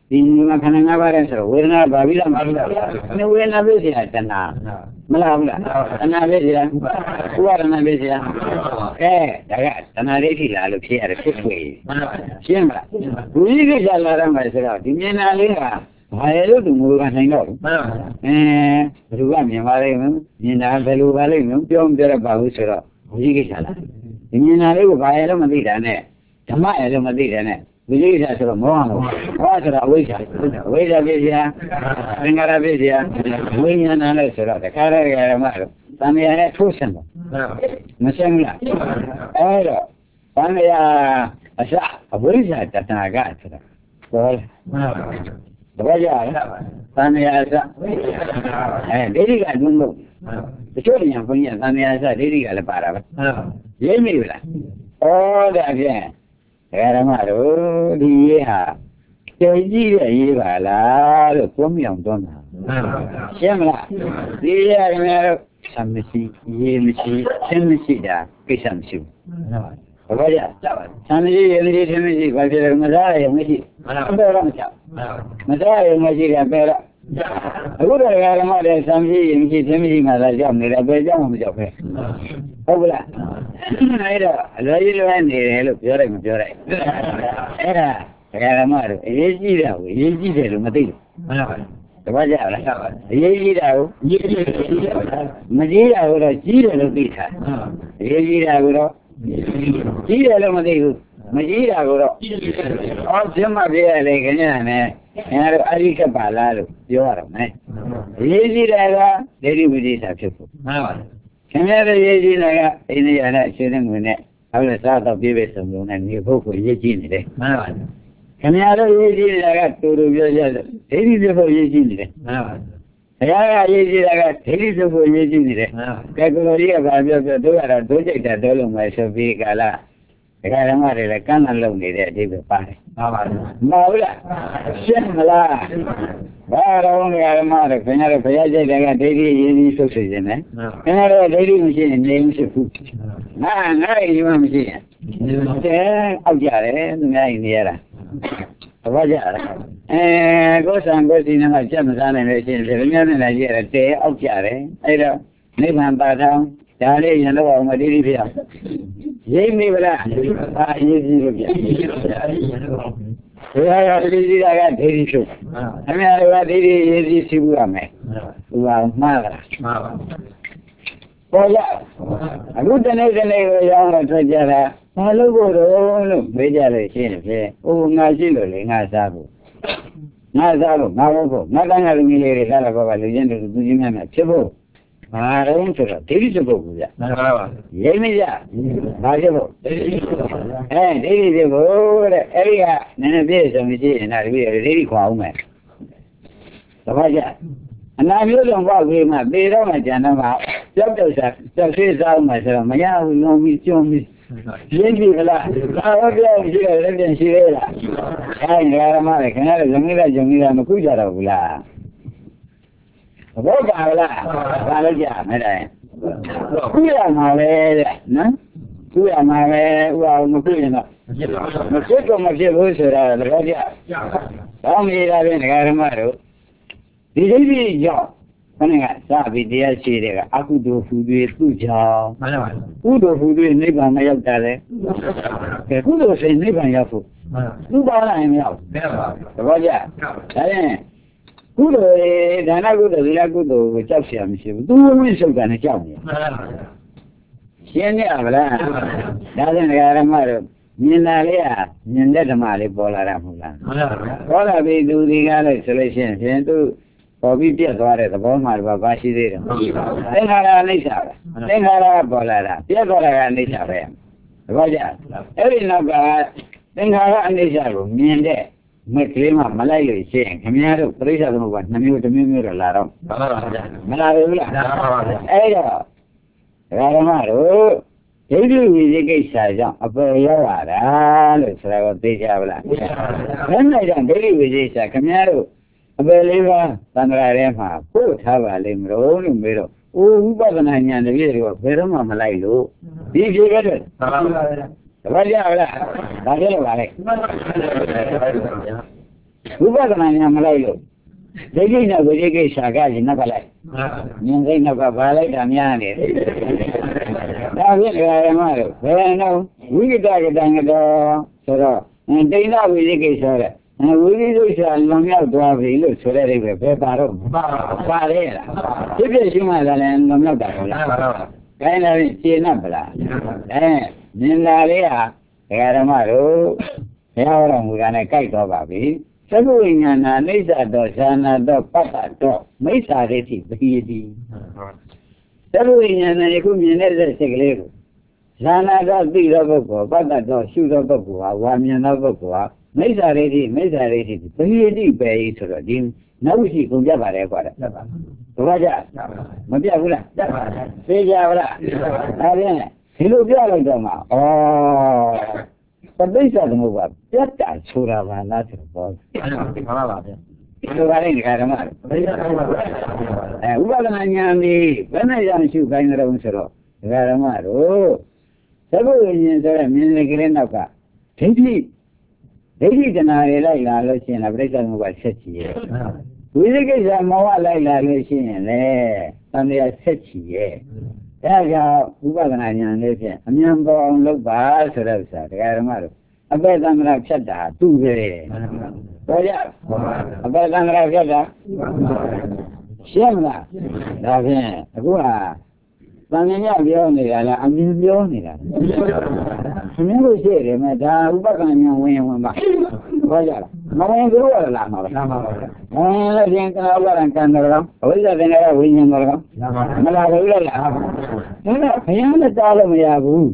ဒီမှာခန္ဓာ၅ပါးတဲ့ဆိုတော့ဝေဒနာဘာပြီးလားမဟုတ်လားဝေဒနာပဲစီတာတဏှာမလားဘူးလားတဏှာပဲစီတာဥပါဒနာပဲစီတာဒါကတဏှာဒိဋ္ဌိလားလို့ဖြစ်ရတယ်ဖြစ်ဖွေရှင်းမလားဝိသိကိစ္စလာရမယ်ဆိုတော့ဒီမြင်တာလေးကဘာလဲလို့သူငိုကနိုင်တော့ဘယ်သူကမြင်ပါလိမ့်မယ်မြင်တာဘယ်လိုပါလိမ့်မယ်ပြောမပြောရပါဘူးဆိုတော့ဝိသိကိစ္စလားဒီမြင်တာလေးကိုဘာလဲလို့မသိတာနဲ့ဓမ္မရဲ့လို့မသိတယ်နဲ့ဝိသိကိစ္စဆိုတော့မောဟလို့မောဟဆိုတော့အဝိဇ္ဇာပြည့်စရာသင်္ခါရပြည့်စရာဝိညာဏလို့ဆိုတော့တခါတည်းဓမ္မလို့သံဃာနဲ့ထိုးဆင်းတော့မဆင်းဘူးလားအဲ့တော့သံဃာအစအဝိဇ္ဇာတဏှာကဆိုတော့ဘောလေတပည့်ကြလားသံဃာအစဒိဋ္ဌိကဒုံလို့တချို့ညာဘုန်းကြီးသံဃာအစဒိဋ္ဌိကလည်းပါတာပဲရိပ်မိဘူးလားဩဒါဖြင့်ဓမ္မတို့ဒီရေးဟာကျေကြည့်တဲ့ရေးပါလားလို့ကိုမြောင်တွန်းတာရှင်းမလားဒီရခင်ဗျားတို့သမရှိရေးမရှိရှင်းမရှိတာကိစ္စမရှိဘူးဘာကြသမရှိရေးမရှိရှင်းမရှိဘာဖြစ်လဲမစားရမရှိဘယ်တော့မချမစားရမရှိတယ်ပဲတော့အခုတော့ဓမ္မတွေသမရှိရေးမရှိရှင်းမရှိမှသာကြောက်နေတယ်ပဲကြောက်မှမကြောက်ပဲဟုတ်ကလားအဲ့တော့အလွယ်ကြီးလွယ်နေတယ်လို့ပြောလိုက်မပြောလိုက်အဲ့ဒါဓမ္မတို့အရေးကြီးတာကိုအရေးကြီးတယ်လို့မသိဘူးမှန်ပါပါတပတ်ကြလားအရေးကြီးတာကိုမကြီးတာကိုတော့ကြီးတယ်လို့သိတာအရေးကြီးတာကိုတော့ကြီးတယ်လို့မသိဘူးမကြီးတာကိုတော့အော်ကျမပြရလေခင်ဗျာနဲ့ငါတို့အရိကပါလားလို့ပြောရတော့မယ်အရေးကြီးတာကဒိဋ္ဌိဝိသေသဖြစ်ဖို့မှန်ပါပါခင်ဗျားတို့ရေးကြည့်တာကအိန္ဒိယနဲ့ရှင်တဲ့ငွေနဲ့ဟုတ်လဲစားတော့ပြည့်ပြည့်စုံစုံနဲ့နေဖို့ကိုရေးကြည့်နေတယ်မှန်ပါပါခင်ဗျားတို့ရေးကြည့်တာကတူတူပြောကြတယ်ဒိဋ္ဌိဖြစ်ဖို့ရေးကြည့်နေတယ်မှန်ပါပါဘုရားကရေးကြည့်တာကဒိဋ္ဌိဖြစ်ဖို့ရေးကြည့်နေတယ်မှန်ပါကဲကိုလိုကြီးကဘာပြောပြောတို့ကတော့တို့ကြိတ်တာတို့လုံးမယ်ဆိုပြီးကာလဒကာဓမ္မတွေလည်းကန့်လန့်လုံနေတဲ့အဓိပ္ပာယ်ပါတယ်မှန်ပါပါမဟုတ်လားရှင်းမလားဘာတော်ငါဓမ္မတွေခင်ဗျားတို့ဘုရားကြိတ်တယ်ကဒိဋ္ဌိရင်းပြီးဆုတ်ဆွေခြင်းနဲ့ခင်ဗျားတို့ဒိဋ္ဌိမရှိရင်နေမရှိဘူးငါရင်မရှိရင်အောက်ကြတယ်သူများရင်နေရတာဘာကြလဲကိုယ်ဆံကိုယ်စီနဲ့ကြက်မစားနိုင်လို့ရှိရင်ဒီများနဲ့လည်းကြည့်ရတယ်တဲအောက်ကြတယ်အဲ့တော့နိဗ္ဗာန်ပါထောင်ဒါလေးရင်တော့အောင်မတိတိဖြစ်အောင်ရိပ်မိဗလားအာရေးကြည့်လို့ပြဘုရားရတိတိကဒိဋ္ဌိချုပ်အများကဒိဋ္ဌိရေးကြည့်စီဘူးရမယ်သူကမှားလားမှားပါပေါ်ရအခုတနေ့ကိုရောင်းတော့ထွက်ကြတာဘာလို့ကိုတော့လို့မေးကြလို့ရှိရင်ဖြင့်အိုးငါရှိလို့လေငါစားဖို့ငါဘဖို့ငါတန်းကလူကြီးလေးတွေလာလာပါလူချင်းတို့သူချင်းများများဖြစ်ဖို့ဘာတော့ဆိုတော့ဒိဋ္ဌိဖြစ်ဖို့ဗျာမှန်ပါပါရိပ်မကြဘာဖြစ်ဖို့ဒိဋ္ဌိဖြစ်ဖို့ဒိဋ္ဌိဖြစ်ဖို့တဲ့အဲ့ဒီကနည်းနည်းပြည့်စုံမရှိရင်ဒါတပည့်ဒိဋ္ဌိခွာအောင်မယ်တပတ်ကြအနာမျိုးစုံပေါ့ပြီးမှသေတော့မှကျန်တော့မှကြောက်တော့စားကြောက်သေးစားမှဆိုတော့မရဘူးလုံးပြီးကျွန်းပြီးရင်းပြီလားဘာလို့ပြောရှိတယ်လည်းပြန်ရှိသေးလားအဲဒီဓမ္မတွေခင်ဗျားတို့ဇုံနေတာမခုကြတော့ဘူးလားဘောပါလားဘာလို့ကြမယ်တဲ့ခုရမှာပဲတဲ့နော်ခုရမှာပဲဥအောင်မခုရင်တော့မဖြစ်တော့မဖြစ်ဘူးဆိုတာလည်းကြတောင်းနေတာပြင်ဓမ္မတို့ဒီဒိဋ္ဌိကြောင့်ခဏကစပြီးတရားရှိတဲ့ကအကုသိုလ်ဟူ၍သူ့ကြောင့်မှန်ပါပါကုသိုလ်ဟူ၍နိဗ္ဗာန်မရောက်တာလေကဲကုသိုလ်စိတ်နိဗ္ဗာန်ရောက်ဖို့သူ့ပါလာရင်မရောက်ဘူးမှန်ပါပါတပည့်ကြဒါရင်ကုသိုလ်ဒါနကုသိုလ်သီလကုသိုလ်ကိုကြောက်เสียမရှိဘူးသူ့ဝိသုဒ္ဓနဲ့ကြောက်နေမှန်ပါပါရှင်းနေရမလားဒါဖြင့်ဓမ္မတို့မြင်တာလေးဟာမြင်တဲ့ဓမ္မလေးပေါ်လာတာမဟုတ်လားမှန်ပါပါပေါ်လာပြီသူဒီကားလို့ဆိုလို့ရှိရင်ဖြင့်သူပေါ်ပြီးပြတ်သွားတဲ့သဘောမှတော့ဘာရှိသေးတယ်မရှိပါဘူးသင်္ခါရအိဋ္ဌာပဲသင်္ခါရပေါ်လာတာပြတ်သွားတာကအိဋ္ဌာပဲတပည့်ကြအဲ့ဒီနောက်ကသင်္ခါရအိဋ္ဌာကိုမြင်တဲ့မြက်ကလေးမှမလိုက်လို့ရှိရင်ခင်ဗျားတို့ပြိဿသမုပ္ပါနှမျိုးတစ်မျိုးတော့လာတော့မှန်ပါပါဗျာမလာဘူးလားမှန်ပါပါဗျာအဲ့တော့ဓမ္မတို့ဒိဋ္ဌိဝိသေကိစ္စကြောင့်အပယ်ရောက်လာတာလို့ဆိုတာကိုသိကြပါလားသိပါပါဘယ်နဲ့ကြောင့်ဒိဋ္ဌိဝိသေကိစ္စခင်ဗျားတို့အပယ်လေးပါးသံဃာထဲမှာပို့ထားပါလိမ့်မလို့မေးတော့အိုးဥပဒနာဉာဏ်တပည့်တွေကဘယ်တော့မှမလိုက်လို့ဒီဖြေခဲ့တယ်မှန်ပါပါဗျာတပည့်ကြပါလားဒါကြလို့ပါလေဥပဒနာညာမလိုက်လို့ဒိဋ္ဌိနဲ့ဝိသိကိစ္စကလည်းနောက်ကလိုက်မြင်စိတ်နောက်ကဘာလိုက်တာများနေတယ်ဒါဖြင့်ဓမ္မတို့ဘယ်တော့ဝိကတကတံကတော့ဆိုတော့ဒိဋ္ဌဝိသိကိစ္စတဲ့ဝိသိကိစ္စလွန်မြောက်သွားပြီလို့ဆိုတဲ့အိဗယ်ဘယ်ပါတော့ပါလေလားဖြစ်ဖြစ်ရှိမှလည်းလွန်မြောက်တာဟုတ်လားခိုင်းလာရင်ရှင်း납ဗလားမြင်လာလေးဟာဓမ္မတို့ဘုရားတော်မူတာနဲ့ကြိုက်တော့ပါပြီသက္ကဝိညာဏအိဋ္ဌတော်ဇာနာတော်ပတ္တတော်မိစ္ဆာဒိဋ္ဌိပတိယတိသက္ကဝိညာဏယခုမြင်တဲ့စိတ်ကလေးကိုဇာနာတော်သိသောပုဂ္ဂိုလ်ပတ္တတော်ရှုသောပုဂ္ဂိုလ်ဟာဝါမြင်သောပုဂ္ဂိုလ်ဟာမိစ္ဆာဒိဋ္ဌိပတိယတိပဲဆိုတော့ဒီနောက်ရှိကုန်ကြပါတယ်ကွာတဲ့ဘုရားကြမပြတ်ဘူးလားသိကြပါလားဒါဖြင့်ဒီလိုပြလိုက်တော့မှပဋိစ္စသမုပ္ပါပြတ်တာဆိုတာပါလားဆိုတော့မှန်ပါပါဗျာဒီလိုပါလေဒီကဓမ္မပဋိစ္စသမုပ္ပါဥပဒနာဉာဏ်ဒီဘယ်နဲ့ရမရှိခိုင်းကြတော့ဆိုတော့ဒီကဓမ္မတို့သက္ကဝိညာဉ်ဆိုတဲ့မြင်လေကလေးနောက်ကဒိဋ္ဌိတဏှာတွေလိုက်လာလို့ရှိရင်ပဋိစ္စသမုပ္ပါဆက်ချီရဲ့ဝိသိကိစ္စမောဟလိုက်လာလို့ရှိရင်လေသံဃာဆက်ချီရဲ့ဒါကြောင့်ဥပဒနာဉာဏ်လေးဖြင့်အမြန်ပေါ်အောင်လုပ်ပါဆိုတဲ့ဥစ္စာတရားဓမ္မတို့အပေသံဃာဖြတ်တာသူ့ပဲတော်ကြအပေသံဃာဖြတ်တာရှင်းမလားဒါဖြင့်အခုဟာသံဃာပြောနေတာလားအမြင်ပြောနေတာအမြင်လို့ရှိတယ်မဲ့ဒါဥပဒနာဉာဏ်ဝင်ပါတော်ကြလားမဝင်ကြလို့လားမှာပါလည်းပြင်ကဥပဒံကံတော်အဝိဇ္ဇာသင်္ခါရဝိညာဉ်တော်မလာဘူးလားဒါကဘုရားနဲ့တားလို့မရဘူး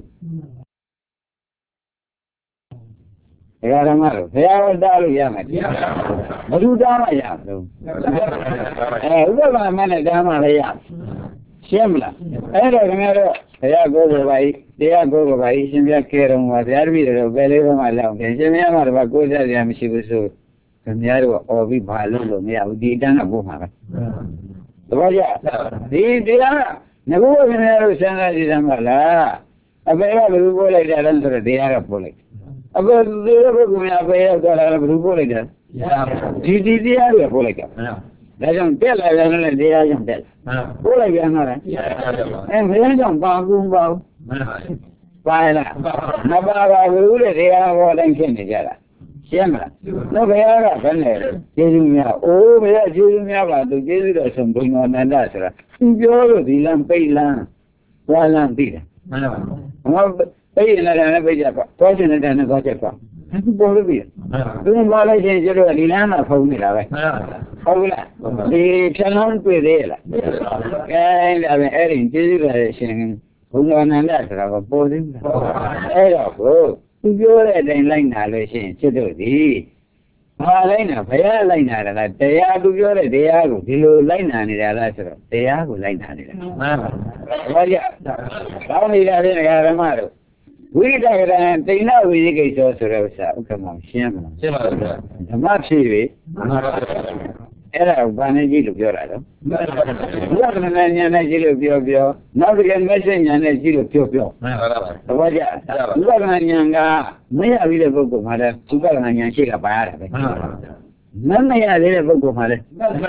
ဓမ္မတို့ဘုရားနဲ့တားလို့ရမယ်ဘယ်သူတားမှရမလို့ဥပဒနာမဲ့တားမှလည်းရရှင်းမလားအဲ့တော့ခင်ဗျားတို့ဘုရားကိုယ်ကိုပါတရားကိုယ်ကိုပါရှင်ပြကဲတော်မှာတရားတပည့်တော်ပဲလေးတော့မှလောက်တယ်ရှင်များမှာတော့ကိုယ်စားရမရှိဘူးဆိုခင်ဗျားတို့အော်ပြီးဘာလို့မရဘူးဒီတန်းကပို့မှာပဲသဘောကျဒီတရားငါတို့ခင်ဗျားတို့စဉ်းစားကြည့်သမှာလားအပေကဘယ်လိုပို့လိုက်တာလဲဆိုတော့တရားကပို့လိုက်အပေဒီလိုပုဂ္ဂိုလ်များအပေရောက်လာတာဘယ်လိုပို့လိုက်တာဒီတရားတွေပို့လိုက်တာဒါကြောင့်တက်လာတယ်လည်းတရားကြောင့်တက်ပို့လိုက်ပြန်တော့လေဘယ်ကြောင့်ပါဘူးပါလားမပါပါဘူးလေတရားဟောတိုင်းဖြစ်နေကြတာရှင်းမလားတော့ဘုရားကဘယ်နဲ့ကျေးဇူးများဘုရားကျေးဇူးများပါသူကျေးဇူးတော်ဆုံးဘုံတော်နန္ဒဆိုတာသူပြောလို့ဒီလမ်းပိတ်လမ်းသွားလမ်းသိတယ်မှန်ပါဘူးပိတ်ရင်လည်းပိတ်ကြပါသွားရှင်တဲ့နဲ့သွားချက်ပါသူပေါ်လို့ပြီသူမလိုက်ရင်ကျတော့ဒီလမ်းမှာဖုံးနေတာပဲဟုတ်ပြီလားဒီဖြန်းလုံးတွေ့သေးလားကဲဒါပဲအဲ့ဒီကျေးဇူးတော်ရှင်ဘုံတော်နန္ဒဆိုတာကပေါ်သေးဘူးအဲ့တော့ကိုသူပြောတဲ့အတိုင်းလိုက်နာလို့ရှိရင်ချစ်တို့သည်ဘာလိုက်နာဘုရားလိုက်နာတယ်လားတရားသူပြောတဲ့တရားကိုဒီလိုလိုက်နာနေတာလားဆိုတော့တရားကိုလိုက်နာနေတာမှန်ပါဘာကြကောင်းနေတာဖြင့်ဓမ္မတို့ဝိတကရံတိဏဝိသိကိစ္စဆိုတဲ့ဥစ္စာဥက္ကမောရှင်းမလားရှင်းပါဗျာဓမ္မဖြစ်ပြီအဲ့ဒါဘာနဲ့ကြည့်လို့ပြောတာတော့ဘုရားကလည်းဉာဏ်နဲ့ကြည့်လို့ပြောနောက်တစ်ခါမက်ဆေ့ဉာဏ်နဲ့ကြည့်လို့ပြောမှန်ပါပါသဘောကျဘုရားကဉာဏ်ကမရပြီးတဲ့ပုဂ္ဂိုလ်မှာလည်းဘုရားကဉာဏ်ရှိကပါရတယ်ပဲမရသေးတဲ့ပုဂ္ဂိုလ်မှာလည်း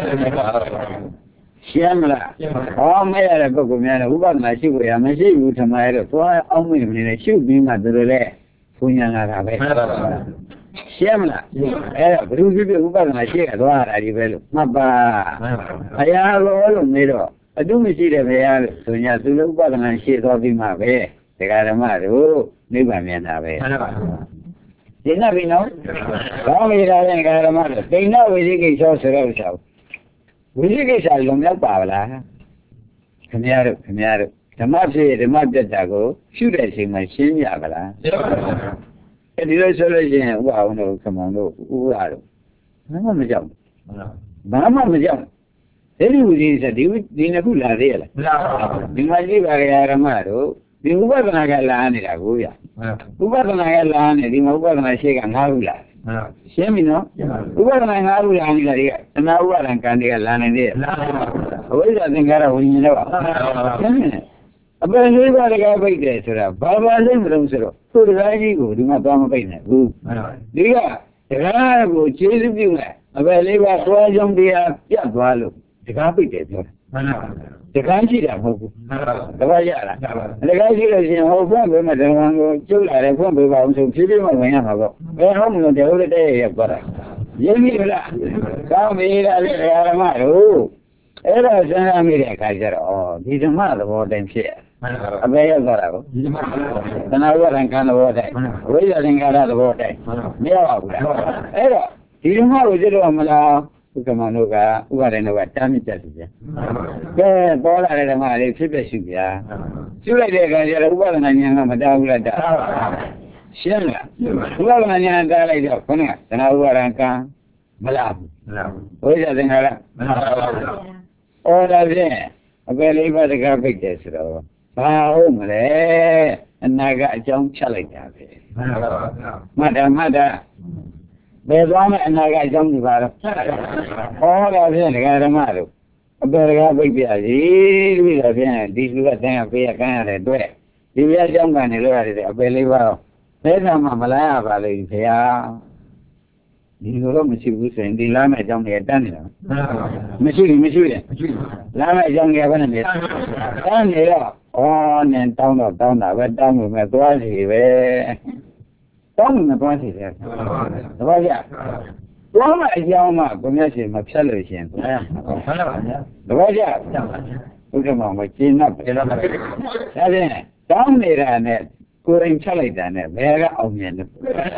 ရှင်းမလားဟောမရတဲ့ပုဂ္ဂိုလ်များလည်းဥပဒနာရှိဖို့ရမရှိဘူးထမရတော့သွားအောင်မိနေတယ်ရှုပြီးမှသူတို့လည်းဘုညာလာတာပဲရှင်းမလားအဲ့တော့ဘယ်သူဖြစ်ဖြစ်ဥပဒနာရှိရသွားတာဒီပဲလို့မှတ်ပါဘုရားတော်လို့မေးတော့အတုမရှိတဲ့ဘုရားလို့ဆိုညာသူလည်းဥပဒနာရှိသွားပြီးမှပဲဒကာဓမ္မတို့နိဗ္ဗာန်မြင်တာပဲမှန်ပါဒီနေ့ပြီနော်ကောင်းပြီလားဒကာဓမ္မတို့ဒိဋ္ဌဝိသိကိစ္စဆိုတဲ့ဥစ္စာဝိသိကိစ္စလုံးရောက်ပါလားခင်ဗျားတို့ဓမ္မဖြစ်ဓမ္မပြတ်တာကိုရှုတဲ့အချိန်မှာရှင်းကြပါလားရှင်းပါပါဒီလိုဆိုလို့ရှိရင်ဥပအောင်တို့ခမောင်တို့ဥပအားတို့ဘာမှမကြောက်ဒီဝိသိဆိုဒီနှစ်ခုလာသေးရလားမလာပါဘူးဒီမှာကြည့်ပါကြရဓမ္မတို့ဒီဥပဒနာကလာနေတာကိုဗျဥပဒနာကလာနေဒီမှာဥပဒနာရှိက၅ခုလာရှင်းပြီနော်ဥပဒနာ၅ခုလာနေတာတွေကသနာဥပဒံကံတွေကလာနေသေးတယ်အဝိဇ္ဇာသင်္ခါရဝိညာဉ်တော့အပယ်လေးပါးတကပိတ်တယ်ဆိုတာဘာလိမ့်မလို့ဆိုတော့သူ့တရားကြီးကိုဒီမှာသွားမပိတ်နိုင်ဘူးဒီကတရားကိုကျေးဇူးပြုမယ်အပဲလေးပါသွားကြောင်းတရားပြတ်သွားလို့တရားပိတ်တယ်ပြောတယ်မှန်ပါပါတရားရှိတာမဟုတ်ဘူးတပတ်ရလားတရားရှိလို့ရှိရင်ဟိုဖွင့်ပေးမယ်တရားကိုကျုပ်လာတယ်ဖွင့်ပေးပါအောင်ဆိုဖြည်းဖြည်းမှဝင်ရမှာပေါ့ဘယ်ဟုတ်မလို့တရားလေးတည်းရက်သွားတာရင်းပြီလားကောင်းပြီလားတရားဓမ္မတို့အဲ့တော့စဉ်းစားမိတဲ့အခါကျတော့ဒီဓမ္မသဘောတိုင်းဖြစ်အပဲရောက်သွားတာကိုသနာဝရံကံသဘောတိုင်းဝိဇ္ဇာသင်္ကာရသဘောတိုင်းမရပါဘူးလားအဲ့တော့ဒီဓမ္မကိုကျတော့မလားဥက္ကမတို့ကဥပါဒဏ်တို့ကတားမြစ်ပြတ်ပြီဗျာကဲပေါ်လာတဲ့ဓမ္မလေးဖြစ်ဖြစ်ရှိဗျာရှုလိုက်တဲ့အခါကျတော့ဥပါဒဏ်ဉာဏ်ကမတားဘူးလားတားရှင်းလားဥပါဒဏ်ဉာဏ်တားလိုက်တော့ခொနဲ့သနာဝရံကံမလားဘူးဝိဇ္ဇာသင်္ကာရမလားဩဒါဖြင့်အပယ်လေးပါးတကားပိတ်တယ်ဆိုတော့ဘာဟုတ်မလဲအနာကအကြောင်းဖြတ်လိုက်တာပဲမှတ်တာဘယ်သွားမဲ့အနာကအကြောင်းဒီပါတော့ဩဒါဖြင့်ဒကာဓမ္မတို့အပယ်တကားပိတ်ပြစီပြီးတော့ဖြင့်ဒီလူကတန်းရပေးရကမ်းရတယ်တွေ့ဒီပြအကြောင်းကနေလို့ရတယ်အပယ်လေးပါတော့ဘယ်ကမှမလားရပါလိမ့်ခင်ဗျာဒီလိုတော့မရှိဘူးဆိုရင်ဒီလားမဲ့အကြောင်းတွေတန်းနေတာမရှိဘူးလားမဲ့အကြောင်းတွေကဘယ်နဲ့လဲတန်းနေတော့ဩနဲ့တောင်းတာပဲတောင်းမယ်သွားစီပဲတောင်းမယ်သွားစီတယ်တပည့်ကြသွားမဲ့အကြောင်းမှကိုမြတ်ရှင်မဖြတ်လို့ရှင်သွားရမှာဟုတ်လားပါဗျာတပည့်ကြဘုရားမောင်မကျင်းတော့ပြတော့ဒါဖြင့်တောင်းနေတာနဲ့ကိုယ်ရင်ဖြတ်လိုက်တာနဲ့ဘယ်ကအောင်မြင်လဲ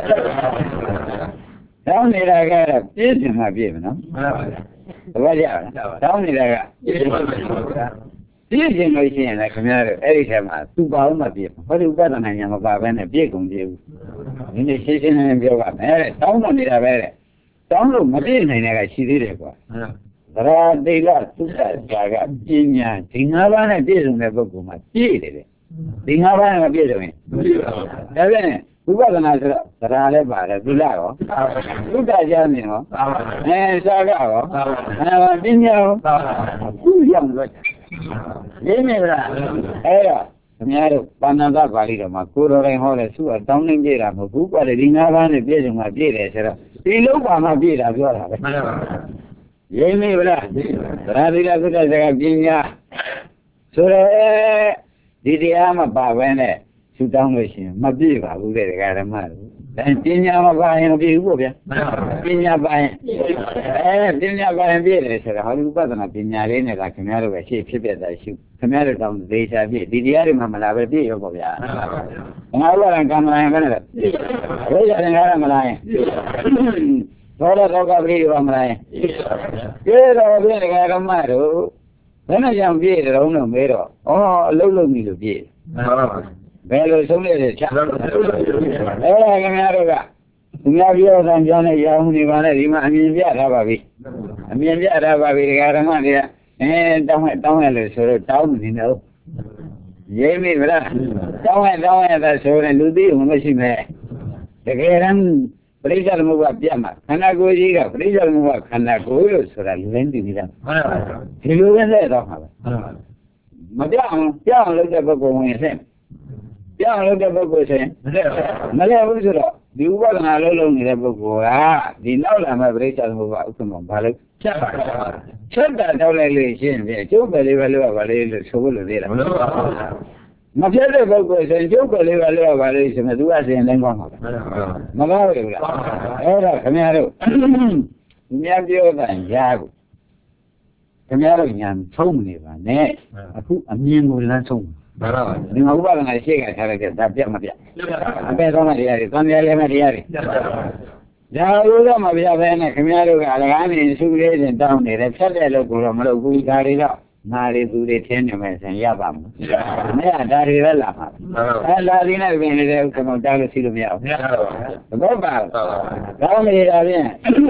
တောင်းနေတာကတော့ပြည့်စုံမှပြည့်မနော်မှန်ပါဗျာတပည့်ကြတောင်းနေတာကပြည့်စုံပါဗျာပြည့်စုံလို့ရှိရင်လည်းခင်ဗျားတို့အဲ့ဒီထဲမှာသူ့ပါအောင်မပြည့်ဘာလို့ဥပဒနာညာမပါဘဲနဲ့ပြည့်ကုန်ပြည့်ဘူးဒီနေ့ရှင်းရှင်းလင်းလင်းပြောပါမယ်တဲ့တောင်းတော့နေတာပဲတဲ့တောင်းလို့မပြည့်နိုင်တဲ့ကရှိသေးတယ်ကွာသရတိလသုတ္တရာကပညာဒီ၅ပါးနဲ့ပြည့်စုံတဲ့ပုဂ္ဂိုလ်မှာပြည့်တယ်တဲ့ဒီ၅ပါးနဲ့ပြည့်စုံရင်မပြည့်ပါဘူးဒါပြန်ဥပဒနာဆိုတော့သရလည်းပါတယ်သုလရောသုတ္တရာမြင်ရောသာဂရောပညာရောသူ့ရောက်လို့ရင်းနေလားအဲ့တော့ခင်ဗျားတို့ပါဏာတပါဠိတော်မှာကိုတော်တိုင်းဟောတယ်သူ့အတောင်းနှိမ့်ပြတာမဟုတ်ဘူးကွာဒီ၅ပါးနဲ့ပြည့်စုံမှပြည့်တယ်ဆိုတော့ဒီလုံးပါမှပြည့်တာပြောတာပဲမှန်ပါပါရင်းနေလားသရတိလသုတ္တရာကပညာဆိုတော့ဒီတရားမပါဘဲနဲ့သူတောင်းလို့ရှိရင်မပြည့်ပါဘူးတဲ့ဓမ္မတို့ဒါပညာမပါရင်မပြည့်ဘူးပေါ့ဗျာပညာပါရင်ပညာပါရင်ပြည့်တယ်ဆိုတော့ဟောဒီဥပဒနာပညာလေးနဲ့ကခင်ဗျားတို့ပဲရှေ့ဖြစ်ပြတာရှုခင်ဗျားတို့တောင်းဒေချာပြည့်ဒီတရားတွေမှမလာပဲပြည့်ရောပေါ့ဗျာငါတို့ကကံမလာရင်ဘယ်နဲ့လဲဝိဇ္ဇာသင်္ခါရမလာရင်သောတာကပရိယောမလာရင်ပြည့်တော်ပြည့်ဓမ္မတို့ဘယ်နဲ့ကြောင့်ပြည့်တယ်တော့မေးတော့ဩအလုံးလုံးပြီလို့ပြည့်ဘယ်လိုဆုံးလဲချအဲ့ဒါခင်ဗျားတို့ကသူများပြောတဲ့ကြောင်းနဲ့ရောင်းနေပါနဲ့ဒီမှာအမြင်ပြထားပါပြီအမြင်ပြထားပါပြီဒကာဓမ္မတွေကတောင်းရလို့ဆိုတော့တောင်းနေတယ်ရေးမိဗလားတောင်းရတဲ့ဆိုရင်လူသိမှမရှိမဲ့တကယ်တမ်းပရိစ္ဆေသမုပ္ပါပြတ်မှာခန္ဓာကိုယ်ကြီးကပရိစ္ဆေသမုပ္ပါခန္ဓာကိုယ်လို့ဆိုတာလူတိုင်းသိနေတာမှန်ပါပါဒီလိုပဲလက်တော့မှာပဲမပြအောင်လုပ်တဲ့ပုဂ္ဂိုလ်ဝင်ဆက်ပြောင်းလို့တဲ့ပုဂ္ဂိုလ်ဆိုရင်မလဲဘူးဆိုတော့ဒီဥပဒနာလုံးနေတဲ့ပုဂ္ဂိုလ်ကဒီနောက်လာမဲ့ပရိစ္ဆေသမုပ္ပါဥက္ကမဘာလို့ဖြတ်တာတော့လိုက်လို့ရှင်းပြီကျုပ်ပဲလေးပဲလို့ပါလေလို့ဆိုလို့သေးတာမလို့ပါမဖြတ်တဲ့ပုဂ္ဂိုလ်ဆိုရင်ကျုပ်ပဲလေးပဲလို့ပါလေဆိုရင်သူကစင်တိုင်းကောင်းပါမကောင်းဘူးလားအဲ့ဒါခင်ဗျားတို့မြတ်ပြောတာရားကိုခင်ဗျားတို့ညာဆုံးမနေပါနဲ့အခုအမြင်ကိုလမ်းဆုံးဘာလို့ဒီမှာဥပဒနာရှေ့ကထားလိုက်တဲ့ဒါပြတ်မပြတ်အပဲတော့မှတရားတွေသံဃာလည်းမတရားတွေဒါလိုတော့မပြတ်ပဲနဲ့ခင်ဗျားတို့ကအလကားနေစုလေးတင်တောင်းနေတယ်ဖြတ်တဲ့လို့ကိုတော့မလုပ်ဘူးဒါတွေတော့ငါတွေသူတွေထင်းနေမယ်ဆိုရင်ရပါမှာမရဒါတွေပဲလာမှာလာဒီနဲ့ပြင်နေတဲ့ဥက္ကမောတားလို့စီလို့မရဘူးဘောပါကောင်းနေတာဖြင့်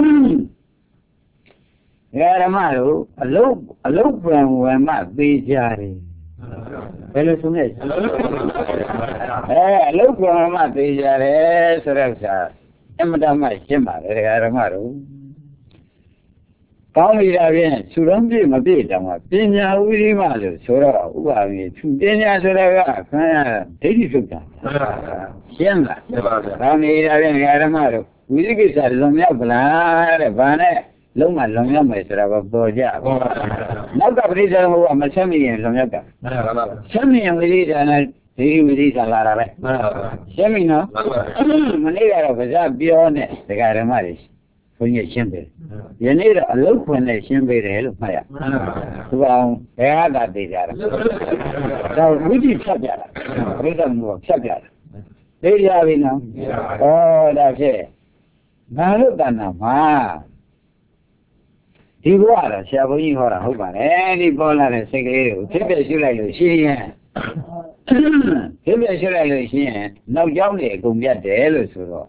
ဓမ္မတို့အလုတ်ပြန်ဝင်မှသိကြတယ်ဘယ်လိုဆုံးလဲအလုတ်ပြန်မှသိကြတယ်ဆိုတော့အမတမရှင်းပါလေဓမ္မတို့ကောင်းပြီဒါဖြင့်သူတော်ပြည့်မပြည့်တောင်မှပညာဝိရိမလို့ဆိုတော့ဥပါမီသူပညာဆိုတာကခန္ဓာဒိဋ္ဌိထုတ်တာရှင်းလားဒါနေဒါဖြင့်ဓမ္မတို့ Wiziki sa lumya bla bane luma lumya mai sara boja nauka prisa mo masami yen lumya ka sami yen wiziki na diri wiziki sa la ra sami no mani ga ba za biyo ne daga ramari kun yi shimbe yana da alukun ne shimbe da yalu maya ba ya ga da jara da wiziki sa jara prisa mo sa jara dai ya bi no oh da ce na lúc đó nào mà đi qua là xe bố như họ là không phải đấy đi qua là xe cái điều thế bây giờ lại rồi xin nha thế bây giờ lại rồi xin nấu giống để cùng gia để rồi rồi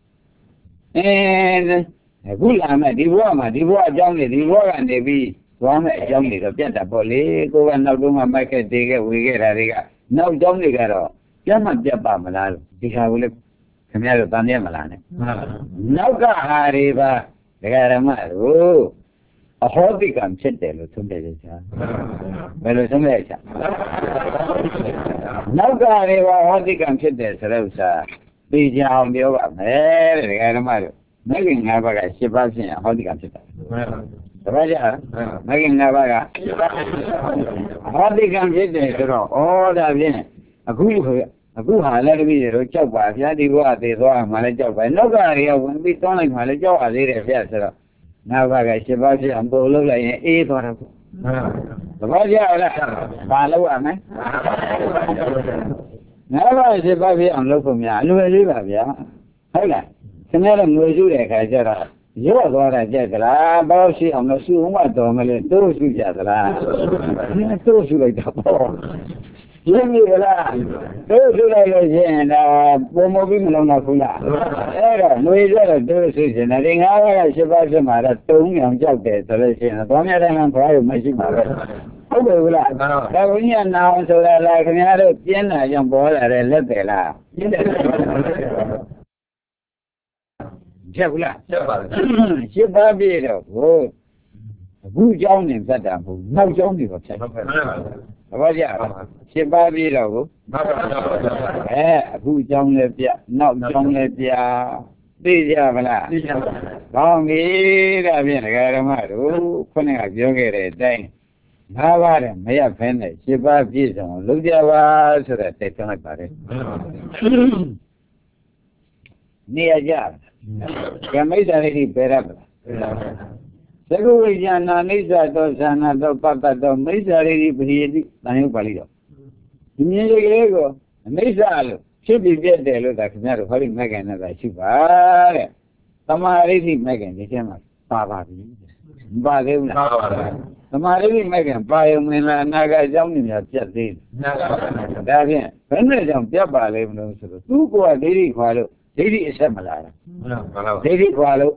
cú làm mà đi qua giống để đi qua anh để bị qua mẹ giống để gặp chắc bỏ lý cô anh nấu đúng mà mấy cái gì cái quý cái ra đi cả nấu giống để cái đó chắc mà chắc bà mà làm đi khai vô Kemia tanya malane. Nauka hari ba, negara maru. Ahodi kam cete lo tumbe jecha. Belo tumbe jecha. Nauka hari ba ahodi kam cete serausa. Bija ambio ba, negara maru. Naging ngaba ka siapa sih ahodi kam cete. Baca, naging ngaba ka. Ahodi kam cete sero. Oh dah begini. Aku halar bi ro chau ba phya di wa te twa ma le chau ba nok ka ri ya win bi ton lai ma le chau a le de phya so na ba ka shi ba phya am bo lo lai yin e twa ra ko ba ja la ba lo a mai na ba shi ba phya am lo ko mya lu le ba phyaဟုတ်လားခင်ဗျားတို့ငွေစုတဲ့ခါကျတော့ရော့သွားတာကြက်သလားဘာလို့ရှိအောင်လို့စုအောင်မတော်မလဲတို့စုကြသလားတို့စုလိုက်တာပေါ့ရင်းပြီလားတို့စုလိုက်လို့ရှိရင်ဒါပုံမပြီးမလုံးတော့ဘူးလားအဲ့တော့ငွေရတော့တို့စုရှင်တယ်ဒီငါးပါးက7ပါးဖြစ်မှာတော့3မြောင်ကြောက်တယ်ဆိုလို့ရှိရင်တော့မြတ်တိုင်းမှာဘာလို့မရှိမှာပဲဟုတ်တယ်ဘူးလားဒါကညနာအောင်ဆိုတာလားခင်ဗျားတို့ပြင်းတာကြောင့်ပေါ်လာတဲ့လက်တယ်လားပြင်းတယ်ချက်ဘူးလားချက်ပါ7ပါးပြည့်တော့ဟိုအခုเจ้าနေဖြတ်တာမဟုတ်နောက်เจ้าနေတော့ဖြတ်ဘာကြ7ပါးပြည့်တော့ကိုအခုเจ้าလည်းပြနောက်เจ้าလည်းပြသိကြမလားသိကြပါကောင်းပြီဒါဖြင့်ဒကာဓမ္မတို့ခုနကပြောခဲ့တဲ့အတိုင်း5ပါးနဲ့မရဖဲနဲ့7ပါးပြည့်စုံလုပ်ကြပါဆိုတဲ့တိုက်တွန်းလိုက်ပါတယ်နေရကြကမိစ္ဆာရိတိပေရပလားသကုဝိညာဏနိစ္စသောသနာသောပတ္တသောမိစ္ဆာရိတိပရိယတိတန်ရုပ်ပါဠိတော်ဒီမြင်ကလေးကိုအနိစ္စလို့ဖြစ်ပြီးပြတ်တယ်လို့ဒါခင်ဗျားတို့ဟောဒီမဂ္ဂင်နဲ့သာရှိပါတဲ့သမာရိတိမဂ္ဂင်ဒီထဲမှာပါပြီမပါသေးဘူးလားသမာရိတိမဂ္ဂင်ပါယုံမင်းလားအနာဂတ်အကြောင်းတွေများပြတ်သေးတယ်ဒါဖြင့်ဘယ်နဲ့ကြောင့်ပြတ်ပါလဲမလို့ဆိုတော့သူ့ကိုယ်ကဒိဋ္ဌိခွာလို့ဒိဋ္ဌိအဆက်မလာတာဒိဋ္ဌိခွာလို့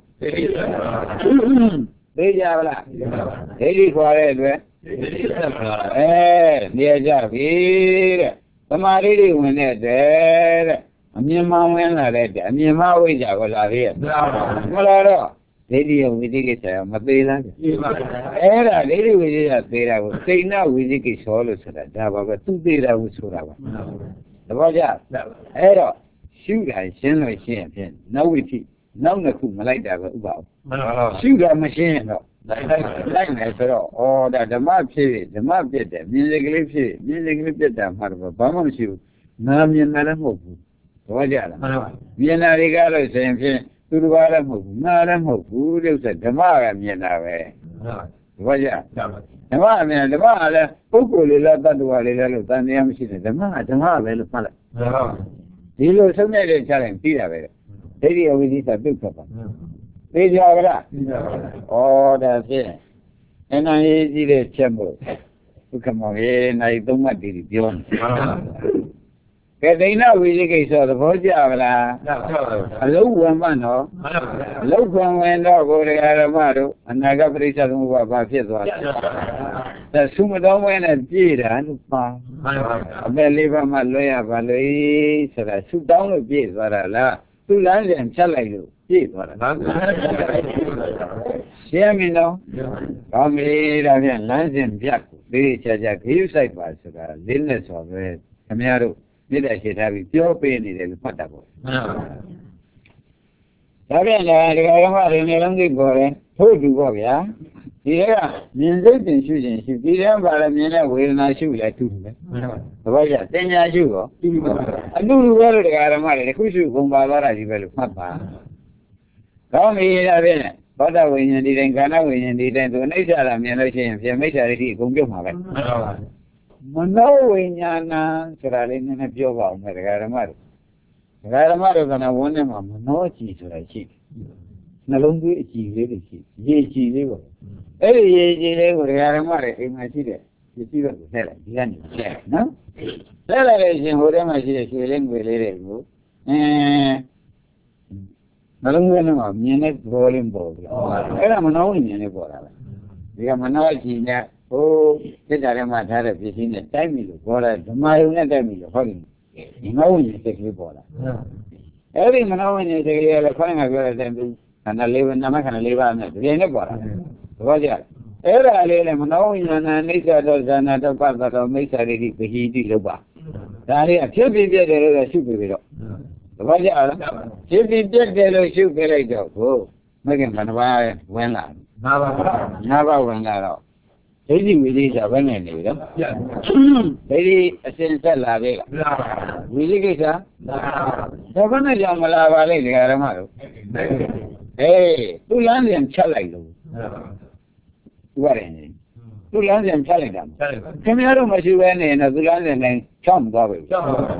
သိကြပါလားဒိဋ္ဌိခွာတဲ့အတွက်နေရကြပြီတဲ့သမာဓိတွေဝင်တဲ့တဲ့အမြင်မှဝင်လာတဲ့အမြင်မှဝိဇ္ဇာကိုလာသေးရဲ့မလားတော့ဒိဋ္ဌိယဝိသိကိစ္စမသေးလားအဲ့ဒါဒိဋ္ဌိဝိသိကိစ္စသေးတာကိုစိဏဝိသိကိစ္စလို့ဆိုတာဒါပါပဲသူသေးတာကိုဆိုတာပါတပည့်ကြအဲ့တော့ရှုတာရှင်းလို့ရှင်းရင်ဖြင့်နောက်ဝိသိနောက်တစ်ခုမလိုက်တာပဲဥပ္ပါရှုတာမရှင်းရင်တော့လိုက်မယ်ဆိုတော့ဒါဓမ္မဖြစ်ဓမ္မပြတ်တယ်မြင်စိတ်ကလေးဖြစ်မြင်စိတ်ကလေးပြတ်တာမှာတော့ဘာမှမရှိဘူးနာမြင်တာလည်းမဟုတ်ဘူးသဘောကျလားမြင်တာတွေကတော့ဆိုရင်ဖြင့်သူတစ်ပါးလည်းမဟုတ်ဘူးနာလည်းမဟုတ်ဘူးတဲ့ဥစ္စာဓမ္မကမြင်တာပဲသဘောကျဓမ္မအမြင်ဓမ္မကလည်းပုဂ္ဂိုလ်လေးလားတ attva လေးလားလို့တန်တရားမရှိတယ်ဓမ္မကဓမ္မပဲလို့မှတ်လိုက်ဒီလိုဆုံးဖြတ်တဲ့ချလိုက်ပြီးတာပဲဒိဋ္ဌိအဝိဇ္ဇာပြုတ်ထွက်ပါသိကြပါလားဒါဖြင့်အနန္တကြီးတဲ့ချက်မို့ဒုက္ခမောရေနိုင်သုံးမှတ်တည်ပြောနေကဲဒိဋ္ဌဝိဇ္ဇကိစ္စသဘောကျပါလားအလုံးဝမှန်တော့အလုံးခွန်ဝင်တော့ကိုယ်တရားဓမ္မတို့အနာဂတ်ပရိစ္ဆေသမုပ္ပါဘာဖြစ်သွားလဲသုမတော်ဝင်နဲ့ပြည့်တာလို့ပါအပဲလေးပါးမှလွှဲရပါလို့ဆိုတာသုတောင်းလို့ပြည့်သွားတာလားသူလမ်းစဉ်ဖြတ်လိုက်လို့ပြည့်သွားတာရှင်းမင်းတော့ကောင်းပြီဒါဖြင့်လမ်းစဉ်ပြတ်ကိုသိချာချာခရုစိုက်ပါဆိုတာလေးနဲ့ဆိုပဲခင်ဗျားတို့မြစ်တဲ့ရှင်းထားပြီးပြောပေးနေတယ်လို့မှတ်တာပေါ့ဒါပြန်လည်းဒီကရမတွေနေလုံးသိပေါ်တယ်ထို့တူပေါ့ဗျာဒီကမြင်စိတ်တင်ရှုခြင်းရှုဒီထဲမှာလည်းမြင်တဲ့ဝေဒနာရှုလဲတူတယ်သဘောကျတင်ညာရှုရောတူပါအတူတူပဲလို့ဒီကရမတွေခုရှုဘုံပါသွားတာကြီးပဲလို့မှတ်ပါကောင်းပြီဒါပြန်ဘောဓဝိညာဉ်ဒီတိုင်းကာဏဝိညာဉ်ဒီတိုင်းသူအိဋ္ဌာလာမြင်လို့ရှိရင်ပြမိစ္ဆာရိတိအကုန်ပြုတ်မှာပဲမနောဝိညာဏဆိုတာလေးနည်းနည်းပြောပါဦးမယ်ဒကာဓမ္မတို့ဒကာဓမ္မတို့ကလည်းဝန်းထဲမှာမနောကြည်ဆိုတာရှိတယ်နှလုံးသွေးအကြည်လေးတွေရှိရေကြည်လေးပေါ့အဲ့ဒီရေကြည်လေးကိုဒကာဓမ္မတွေအိမ်မှာရှိတယ်ဒီပြီးတော့ဆက်လိုက်ဒီကနေဆက်နော်ဆက်လိုက်လို့ရှင်ဟိုထဲမှာရှိတဲ့ရွှေလေးငွေလေးတွေကိုနှလုံးသွေးနဲ့မြင်တဲ့ဘောလေးပေါ်ပြီးအဲ့ဒါမနောဝိညာဉ်လေးပေါ်တာပဲဒီကမနောကြည်နဲ့ဟိုစိတ်ဓာတ်ထဲမှာထားတဲ့ပစ္စည်းနဲ့တိုက်ပြီလို့ခေါ်တယ်ဓမ္မယုံနဲ့တိုက်ပြီလို့ဟောတယ်ဒီမနောဝိညာဉ်စိတ်ကလေးပေါ်လာအဲ့ဒီမနောဝိညာဉ်စိတ်ကလေးကလည်းခေါင်းကပြောတဲ့ခန္ဓာ၄ပါးနာမခန္ဓာ၄ပါးနဲ့ဒီနေ့ပေါ်လာသဘောကျအဲ့ဒါလေးလည်းမနောဝိညာဏအိဋ္ဌတောဇာနာတောပတ္တောမိစ္ဆာရိတိပဟိတိလို့ပါဒါလေးအဖြစ်ပြတယ်လို့ရှုပြီးတော့သဘောကျလားဖြစ်ပြတယ်လို့ရှုပြလိုက်တော့ကိုမကင်ဘဏ္ဍာဝင်လာ၅ပါးဝင်လာတော့ဒိဋ္ဌိဝိသေသဘယ်နဲ့နေလဲဒိဋ္ဌိအစဉ်ဆက်လာပြီလားဝိသေကိစ္စဒါဘယ်နဲ့ကြောင့်မလာပါလဲဒီကရမတို့သူလမ်းပြန်ဖြတ်လိုက်လို့သူရတယ်သူလမ်းပြန်ဖြတ်လိုက်တာခင်ဗျားတို့မရှိဘဲနေတော့သူလမ်းပြန်နဲ့ချောင်းမသွားဘူး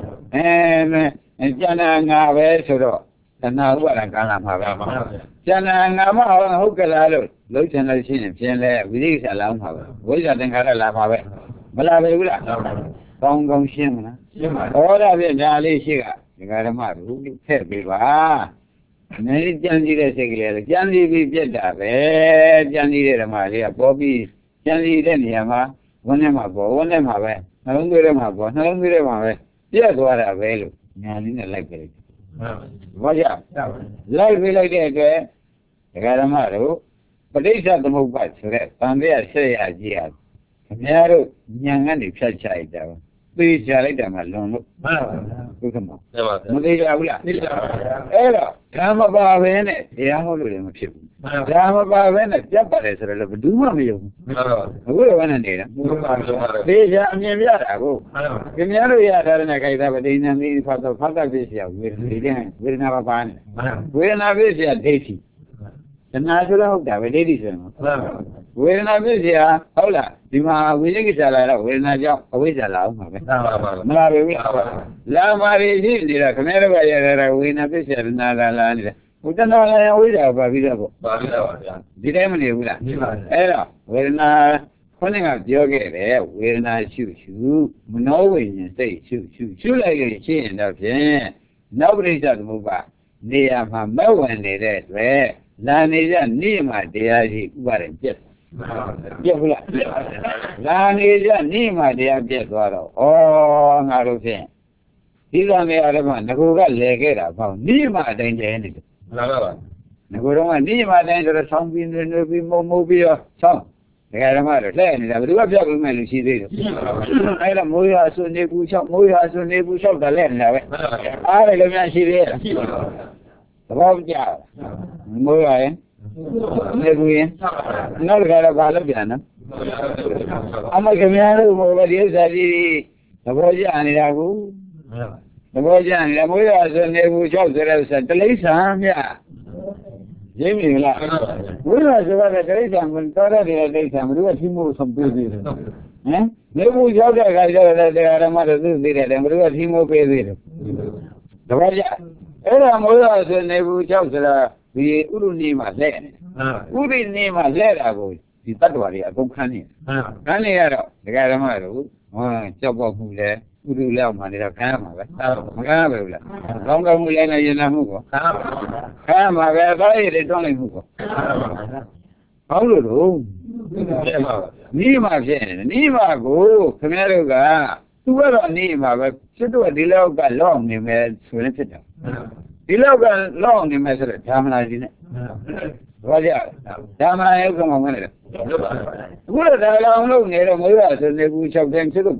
ကျန်တာငါပဲဆိုတော့တဏှာဥပါဒံကံလာမှာပဲကျန်တာငါမဟုတ်ကလားလို့လုံးချင်လို့ရှိရင်ပြင်လဲဝိသေကိစ္စလာမှာပဲဝိဇ္ဇာသင်္ခါရလာမှာပဲမလာပဲဘူးလားကောင်းကောင်းရှင်းမလားရှင်းပါဟောတာပြဒါလေးရှိကဒီကဓမ္မတို့ထည့်ပေးပါနည်းကြံစည်တဲ့စိတ်ကလေးကြံစည်ပြီးပြတ်တာပဲကြံစည်တဲ့ဓမ္မလေးကပေါ်ပြီးကြံစည်တဲ့နေရာမှာဝန်းထဲမှာပေါ်ဝန်းထဲမှာပဲနှလုံးသွေးထဲမှာပေါ်နှလုံးသွေးထဲမှာပဲပြတ်သွားတာပဲလို့ညာလေးနဲ့လိုက်ပြလိုက်ဘာကြောင့်လိုက်ပြလိုက်တဲ့အတွက်ဒကာဓမ္မတို့ပဋိစ္စသမုပ္ပါဒ်ဆိုတဲ့ဗံတရားဆက်ရကြီးဟာခင်ဗျားတို့ညာကနေဖြတ်ချလိုက်တာသိချလိုက်တာမှလွန်လို့မှန်ပါဘူးဒုက္ခမမသိကြဘူးလားသိကြပါဗျာအဲ့တော့ဓမ္မပါပဲနဲ့တရားဟောလို့လည်းမဖြစ်ဘူးဓမ္မပါပဲနဲ့ပြတ်ပါတယ်ဆိုတော့ဘယ်သူမှမယုံဘူးမှန်ပါဘူးအခုတော့ဘယ်နဲ့နေတာသိကြအမြင်ပြတာကိုခင်ဗျားတို့ရထားတဲ့ခိုက်တာပဋိညာဉ်ဖတ်တော့ဖတ်တတ်ဖြစ်เสียဝေဒနာပါပါနေဝေဒနာဖြစ်เสียဒိဋ္ဌိတဏှာဆိုတော့ဟုတ်တာပဲဒိဋ္ဌိဆိုတော့ဝေဒနာဖြစ်เสียဟုတ်လားဒီမှာဝိသေကိစ္စလာတော့ဝေဒနာကြောင့်အဝိဇ္ဇာလာအောင်ပါပဲမလားပဲလာပါလေရှိနေတာခင်ဗျားတို့ကရတဲ့ဝေဒနာဖြစ်เสียတဏှာလာနေတာဘုဒ္ဓနာလည်းဝိဇ္ဇာပါပြီးတော့ပါပြီးတော့ပါဗျာဒီတိုင်းမနေဘူးလားအဲ့တော့ဝေဒနာခေါင်းကပြောခဲ့တယ်ဝေဒနာရှုမနောဝိညာဉ်စိတ်ရှုလိုက်ရင်ရှင်းရင်တော့ဖြင့်နောက်ပရိစ္ဆသမုပ္ပါနေရာမှာမဝင်နေတဲ့အတွက်လာနေကြနေမှာတရားရှိဥပါဒေပြက်ဘူးလားလာနေကြနေမှာတရားပြက်သွားတော့ဩငါတို့ဖြင့်ဒီကံရတဲ့မှာငကိုကလဲခဲ့တာပေါ့နေမှာအတိုင်းကျဲနေတယ်မှန်ပါပါငကိုတော့ကနေမှာတိုင်းဆိုတော့ဆောင်းပြီးနေပြီးမုံပြီးတော့ဆောင်းဒကာဓမ္မတို့လှည့်နေတာဘယ်သူကပြောက်လို့မဲ့လူရှိသေးတယ်အဲ့ဒါမိုးရဆွနေဘူးလျှောက်မိုးရဆွနေဘူးလျှောက်တယ်လှည့်နေတာပဲအားလည်းလည်းများရှိသေးရဲ့ရှိပါပါသဘောကျမိုးရရင်နေဘူးရင်နောက်တစ်ခါတော့ဘာလုပ်ပြန်နော်အမခင်ဗျားတို့မိုးပဲဒီဥစ္စာကြီးသဘောကျနေတာကိုသဘောကျနေတာမိုးရဆွနေဘူးလျှောက်တယ်ဥစ္စာတလိ္ဆာမြရင်းမြင်လားဝိရဆိုတဲ့တိရစ္ဆာန်ကိုတော်တဲ့တိရစ္ဆာန်ဘယ်သူကထိမို့ဆုံးပေးသေးတယ်ဟမ်နေဘူးရောက်တဲ့အခါကျတော့တရားဓမ္မတို့သိသေးတယ်ဘယ်သူကထိမို့ပေးသေးတယ်တပည့်ကြအဲ့ဒါမို့လို့ဆိုနေဘူးကြောက်ဆိုတာဒီဥရုနေမှာလဲနေဥရိနေမှာလဲတာကိုဒီတတ္တဝါတွေအကုန်ခန်းနေခန်းနေရတော့တရားဓမ္မတို့ကြောက်ပေါက်မှုလဲဥရုလောက်မှနေတော့ခန်းရမှာပဲမခန်းရပါဘူးလားကောင်းကောင်းမှုလဲနေရင်လည်းမှုကောခန်းရမှာပဲဒါရည်တွေတွန်းလိုက်မှုကောဘာလို့လို့နီးမှဖြစ်နေနီးမှကိုခင်ဗျားတို့ကသူကတော့နီးမှပဲစစ်တော့ဒီလောက်ကလော့နေမယ်ဆိုရင်ဖြစ်တယ်ဒီလောက်ကလော့နေမယ်ဆိုတော့ဓမ္မနာကြီးနဲ့ဘာကြဓမ္မနာရုပ်ကမှမနဲ့အခုတော့ဒါလောင်လို့နေတော့မဟုတ်ဆိုနေဘူး၆တန်းဖြစ်လို့ပါနေ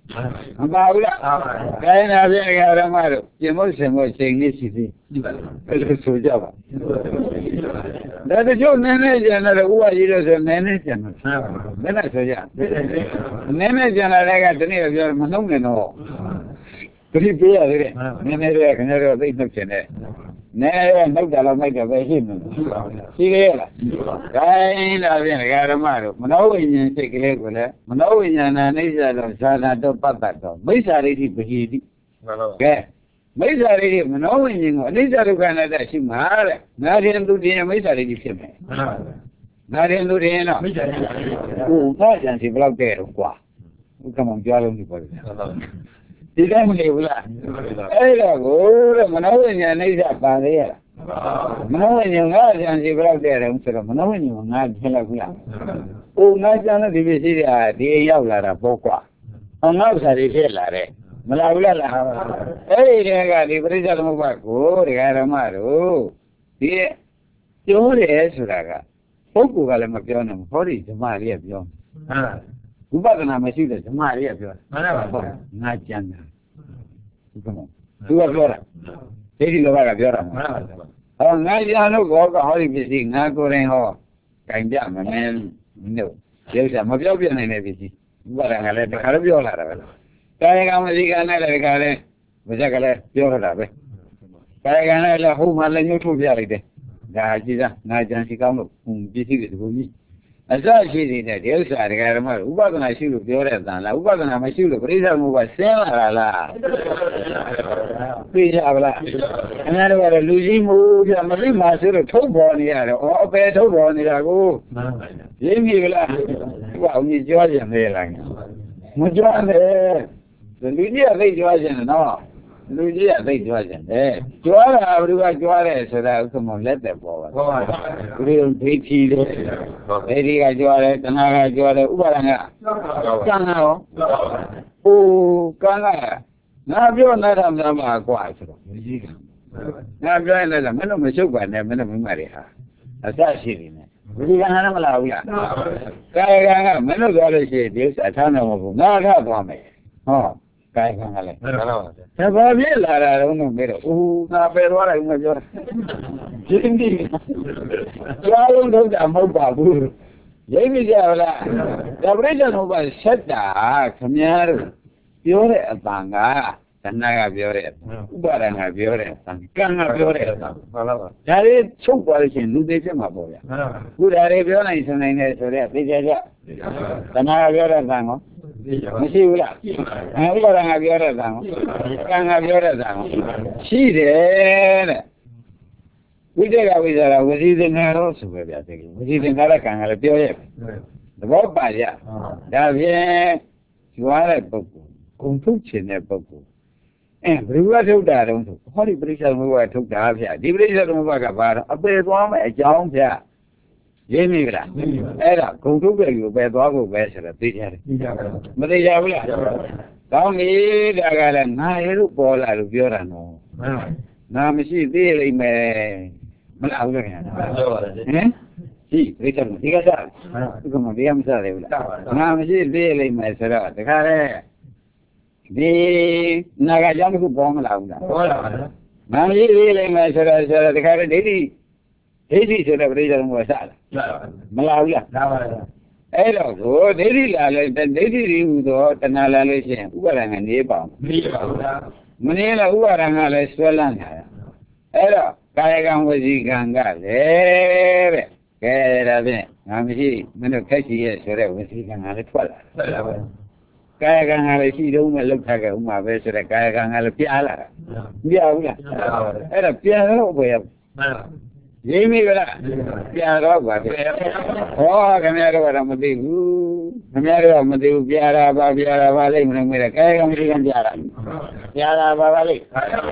About that. Then I think I don't matter. You must have more saying this city. So Java. That is your manager and who are you as a manager? Then I said, yeah. Manager and I got the name of your Manumino. Three beer, manager can never be no channel. Never know that I'll make a way him. See here. I got a matter. Manowing and take a leg with that. Manowing and an Asia of Sana don't put that on. These are easy. Okay. These are easy. Manowing and these are the kind that she married. Not into the Missouri. Not into the end. Who thought that she blocked there? Come on, Jolly. Did I believe that? I go, Manowing and Asia Paria. Manowing and she brought there and said, Manowing you not Helagula. Oh, not on the Divisia, the Yavlara Poqua. On outside is Helare. Malagula. Hey, I got the Brizal Mobako, the Aramaro. Here, you're the Esraga. Poku Galamacionum, for it, Maria Bion. Ubagana Machida, Maria Bion. Not younger. Come on. You are Flora. Taking the Vagabora. Oh, Nagiano go holiday visiting, not going home. Kind of man, no. There's a Mabian and everything. But I let the Carabiola. Kayagamaziga, Nagare, Vajagale, Yorabe. Kayagana, whom I let you to reality. Gajida, Najan Sikamo, whom busy with me. As I see that the other side, I got a Ubagan, I should have your than Ubagan, I should have reason who was Sela. Please have a and I were losing mood, and my master of Tobon here, or bed Tobon here. Go. Jimmy, well, Miss Georgian there. Mujoan, the Ludia, they Georgian, no. Ludia, they Georgian. Eh, Joara, everywhere Joara, so that come on, let them forward. Real pretty, Eddie Joara, Tanaga Joara, Ubaranga. Kanga. Oh, Kanga. Now you're not on the quiet. Now you're in the middle of sugar and the middle of Maria. As I see in it. We can have a loud. Kaya, many dollars is a ton of not have one. Oh. Kaya Kangale. Have I realized I don't know. Oh, now better what I'm going to do. I don't know that mobile. Jamie Javla. The region of a set that come here. You're a banga. Tanaga Biore. Ubaranga Biore. Kanga Biore. That is so quality. Do they come up? Good Arabian is an name. Tanaga Biore Zango. Masiula. Ubaranga Biore Zango. Kanga Biore Zango. She did. We take out with her. Was eating her also. Was eating her Kanga Biore. The Bob Baja. Davie. You are a book. Confucian a book. And we were told that on Holy Brisha, we were took the Avia. The Brisha of Vagabara, a bit warm, a young pair. Jamie, Era, come to you, where Bago Vessel, a teacher. But they are down here, I got a nice ball out of Yorano. Now, Missy, really, may Malaga. See, Richard, he got that. Come on, the Amsa. Now, Missy, really, my Sarah, the car. The Nagajam who bomb loud. Now, he really measured as the carrot daily. Daily should have reason was that. Malaga. Oh, daily, then daily with the analysis. Ubarang and Yabam. Manila Ubaranga is Swellanga. Hello, Kayagam was the Ganga. There. Kerabe. I'm see, when a catchy is whatever was he can have it. Kaya Kangala, she don't look like a vessel, Kaya Kangala Piala. Yeah, at a piano way. Jamie, Piano, oh, Camara Amadu, Camara Amadu, Piara, Babiara, Valley, and a Kaya Yara Valley.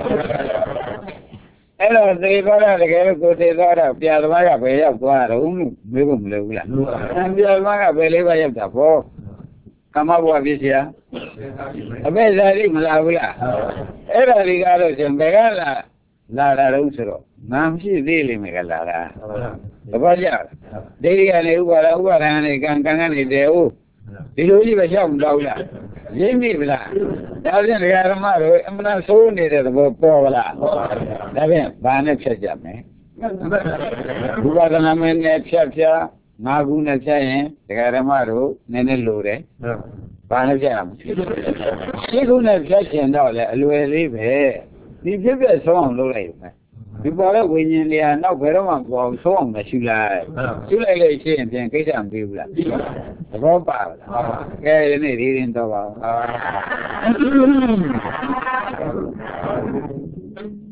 Hello, they got a go to the Piara, way of Guarum, and the Almaga, Beleva of the four. Come up with this here. A very Malavia. Era Rigados and Begala, Lara Rusero. Namsi really Megalara. The Baja. They and Uara and Gangani, they oh. They don't even shout Laula. ရင်းမိဗလားဒါဖြင့်ဒကာဓမ္မတို့အမှန်ဆိုးနေတဲ့သဘောပေါ်ဗလားဒါဖြင့်ဘာနဲ့ဖြတ်ကြမလဲဝိပဿနာမင်းနဲ့ဖြတ်ငါးခုနဲ့ဖြတ်ရင်ဒကာဓမ္မတို့နည်းနည်းလိုတယ်ဘာနဲ့ဖြတ်ရမလဲရှင်းခုနဲ့ဖြတ်ချင်တော့လေအလွယ်လေးပဲဒီဖြစ်ဖြစ်ဆုံးအောင်လုပ်လိုက်မယ်ဒီပေါ်တဲ့ဝိညာဉ်တွေကနောက်ဘယ်တော့မှပေါ်ဆုံးအောင်မရှိလိုက်လို့ရှိရင်ပြန်ကိစ္စမပြီးဘူးလားသဘောပါလားကဲဒီနေ့ရင်းတော့ပါ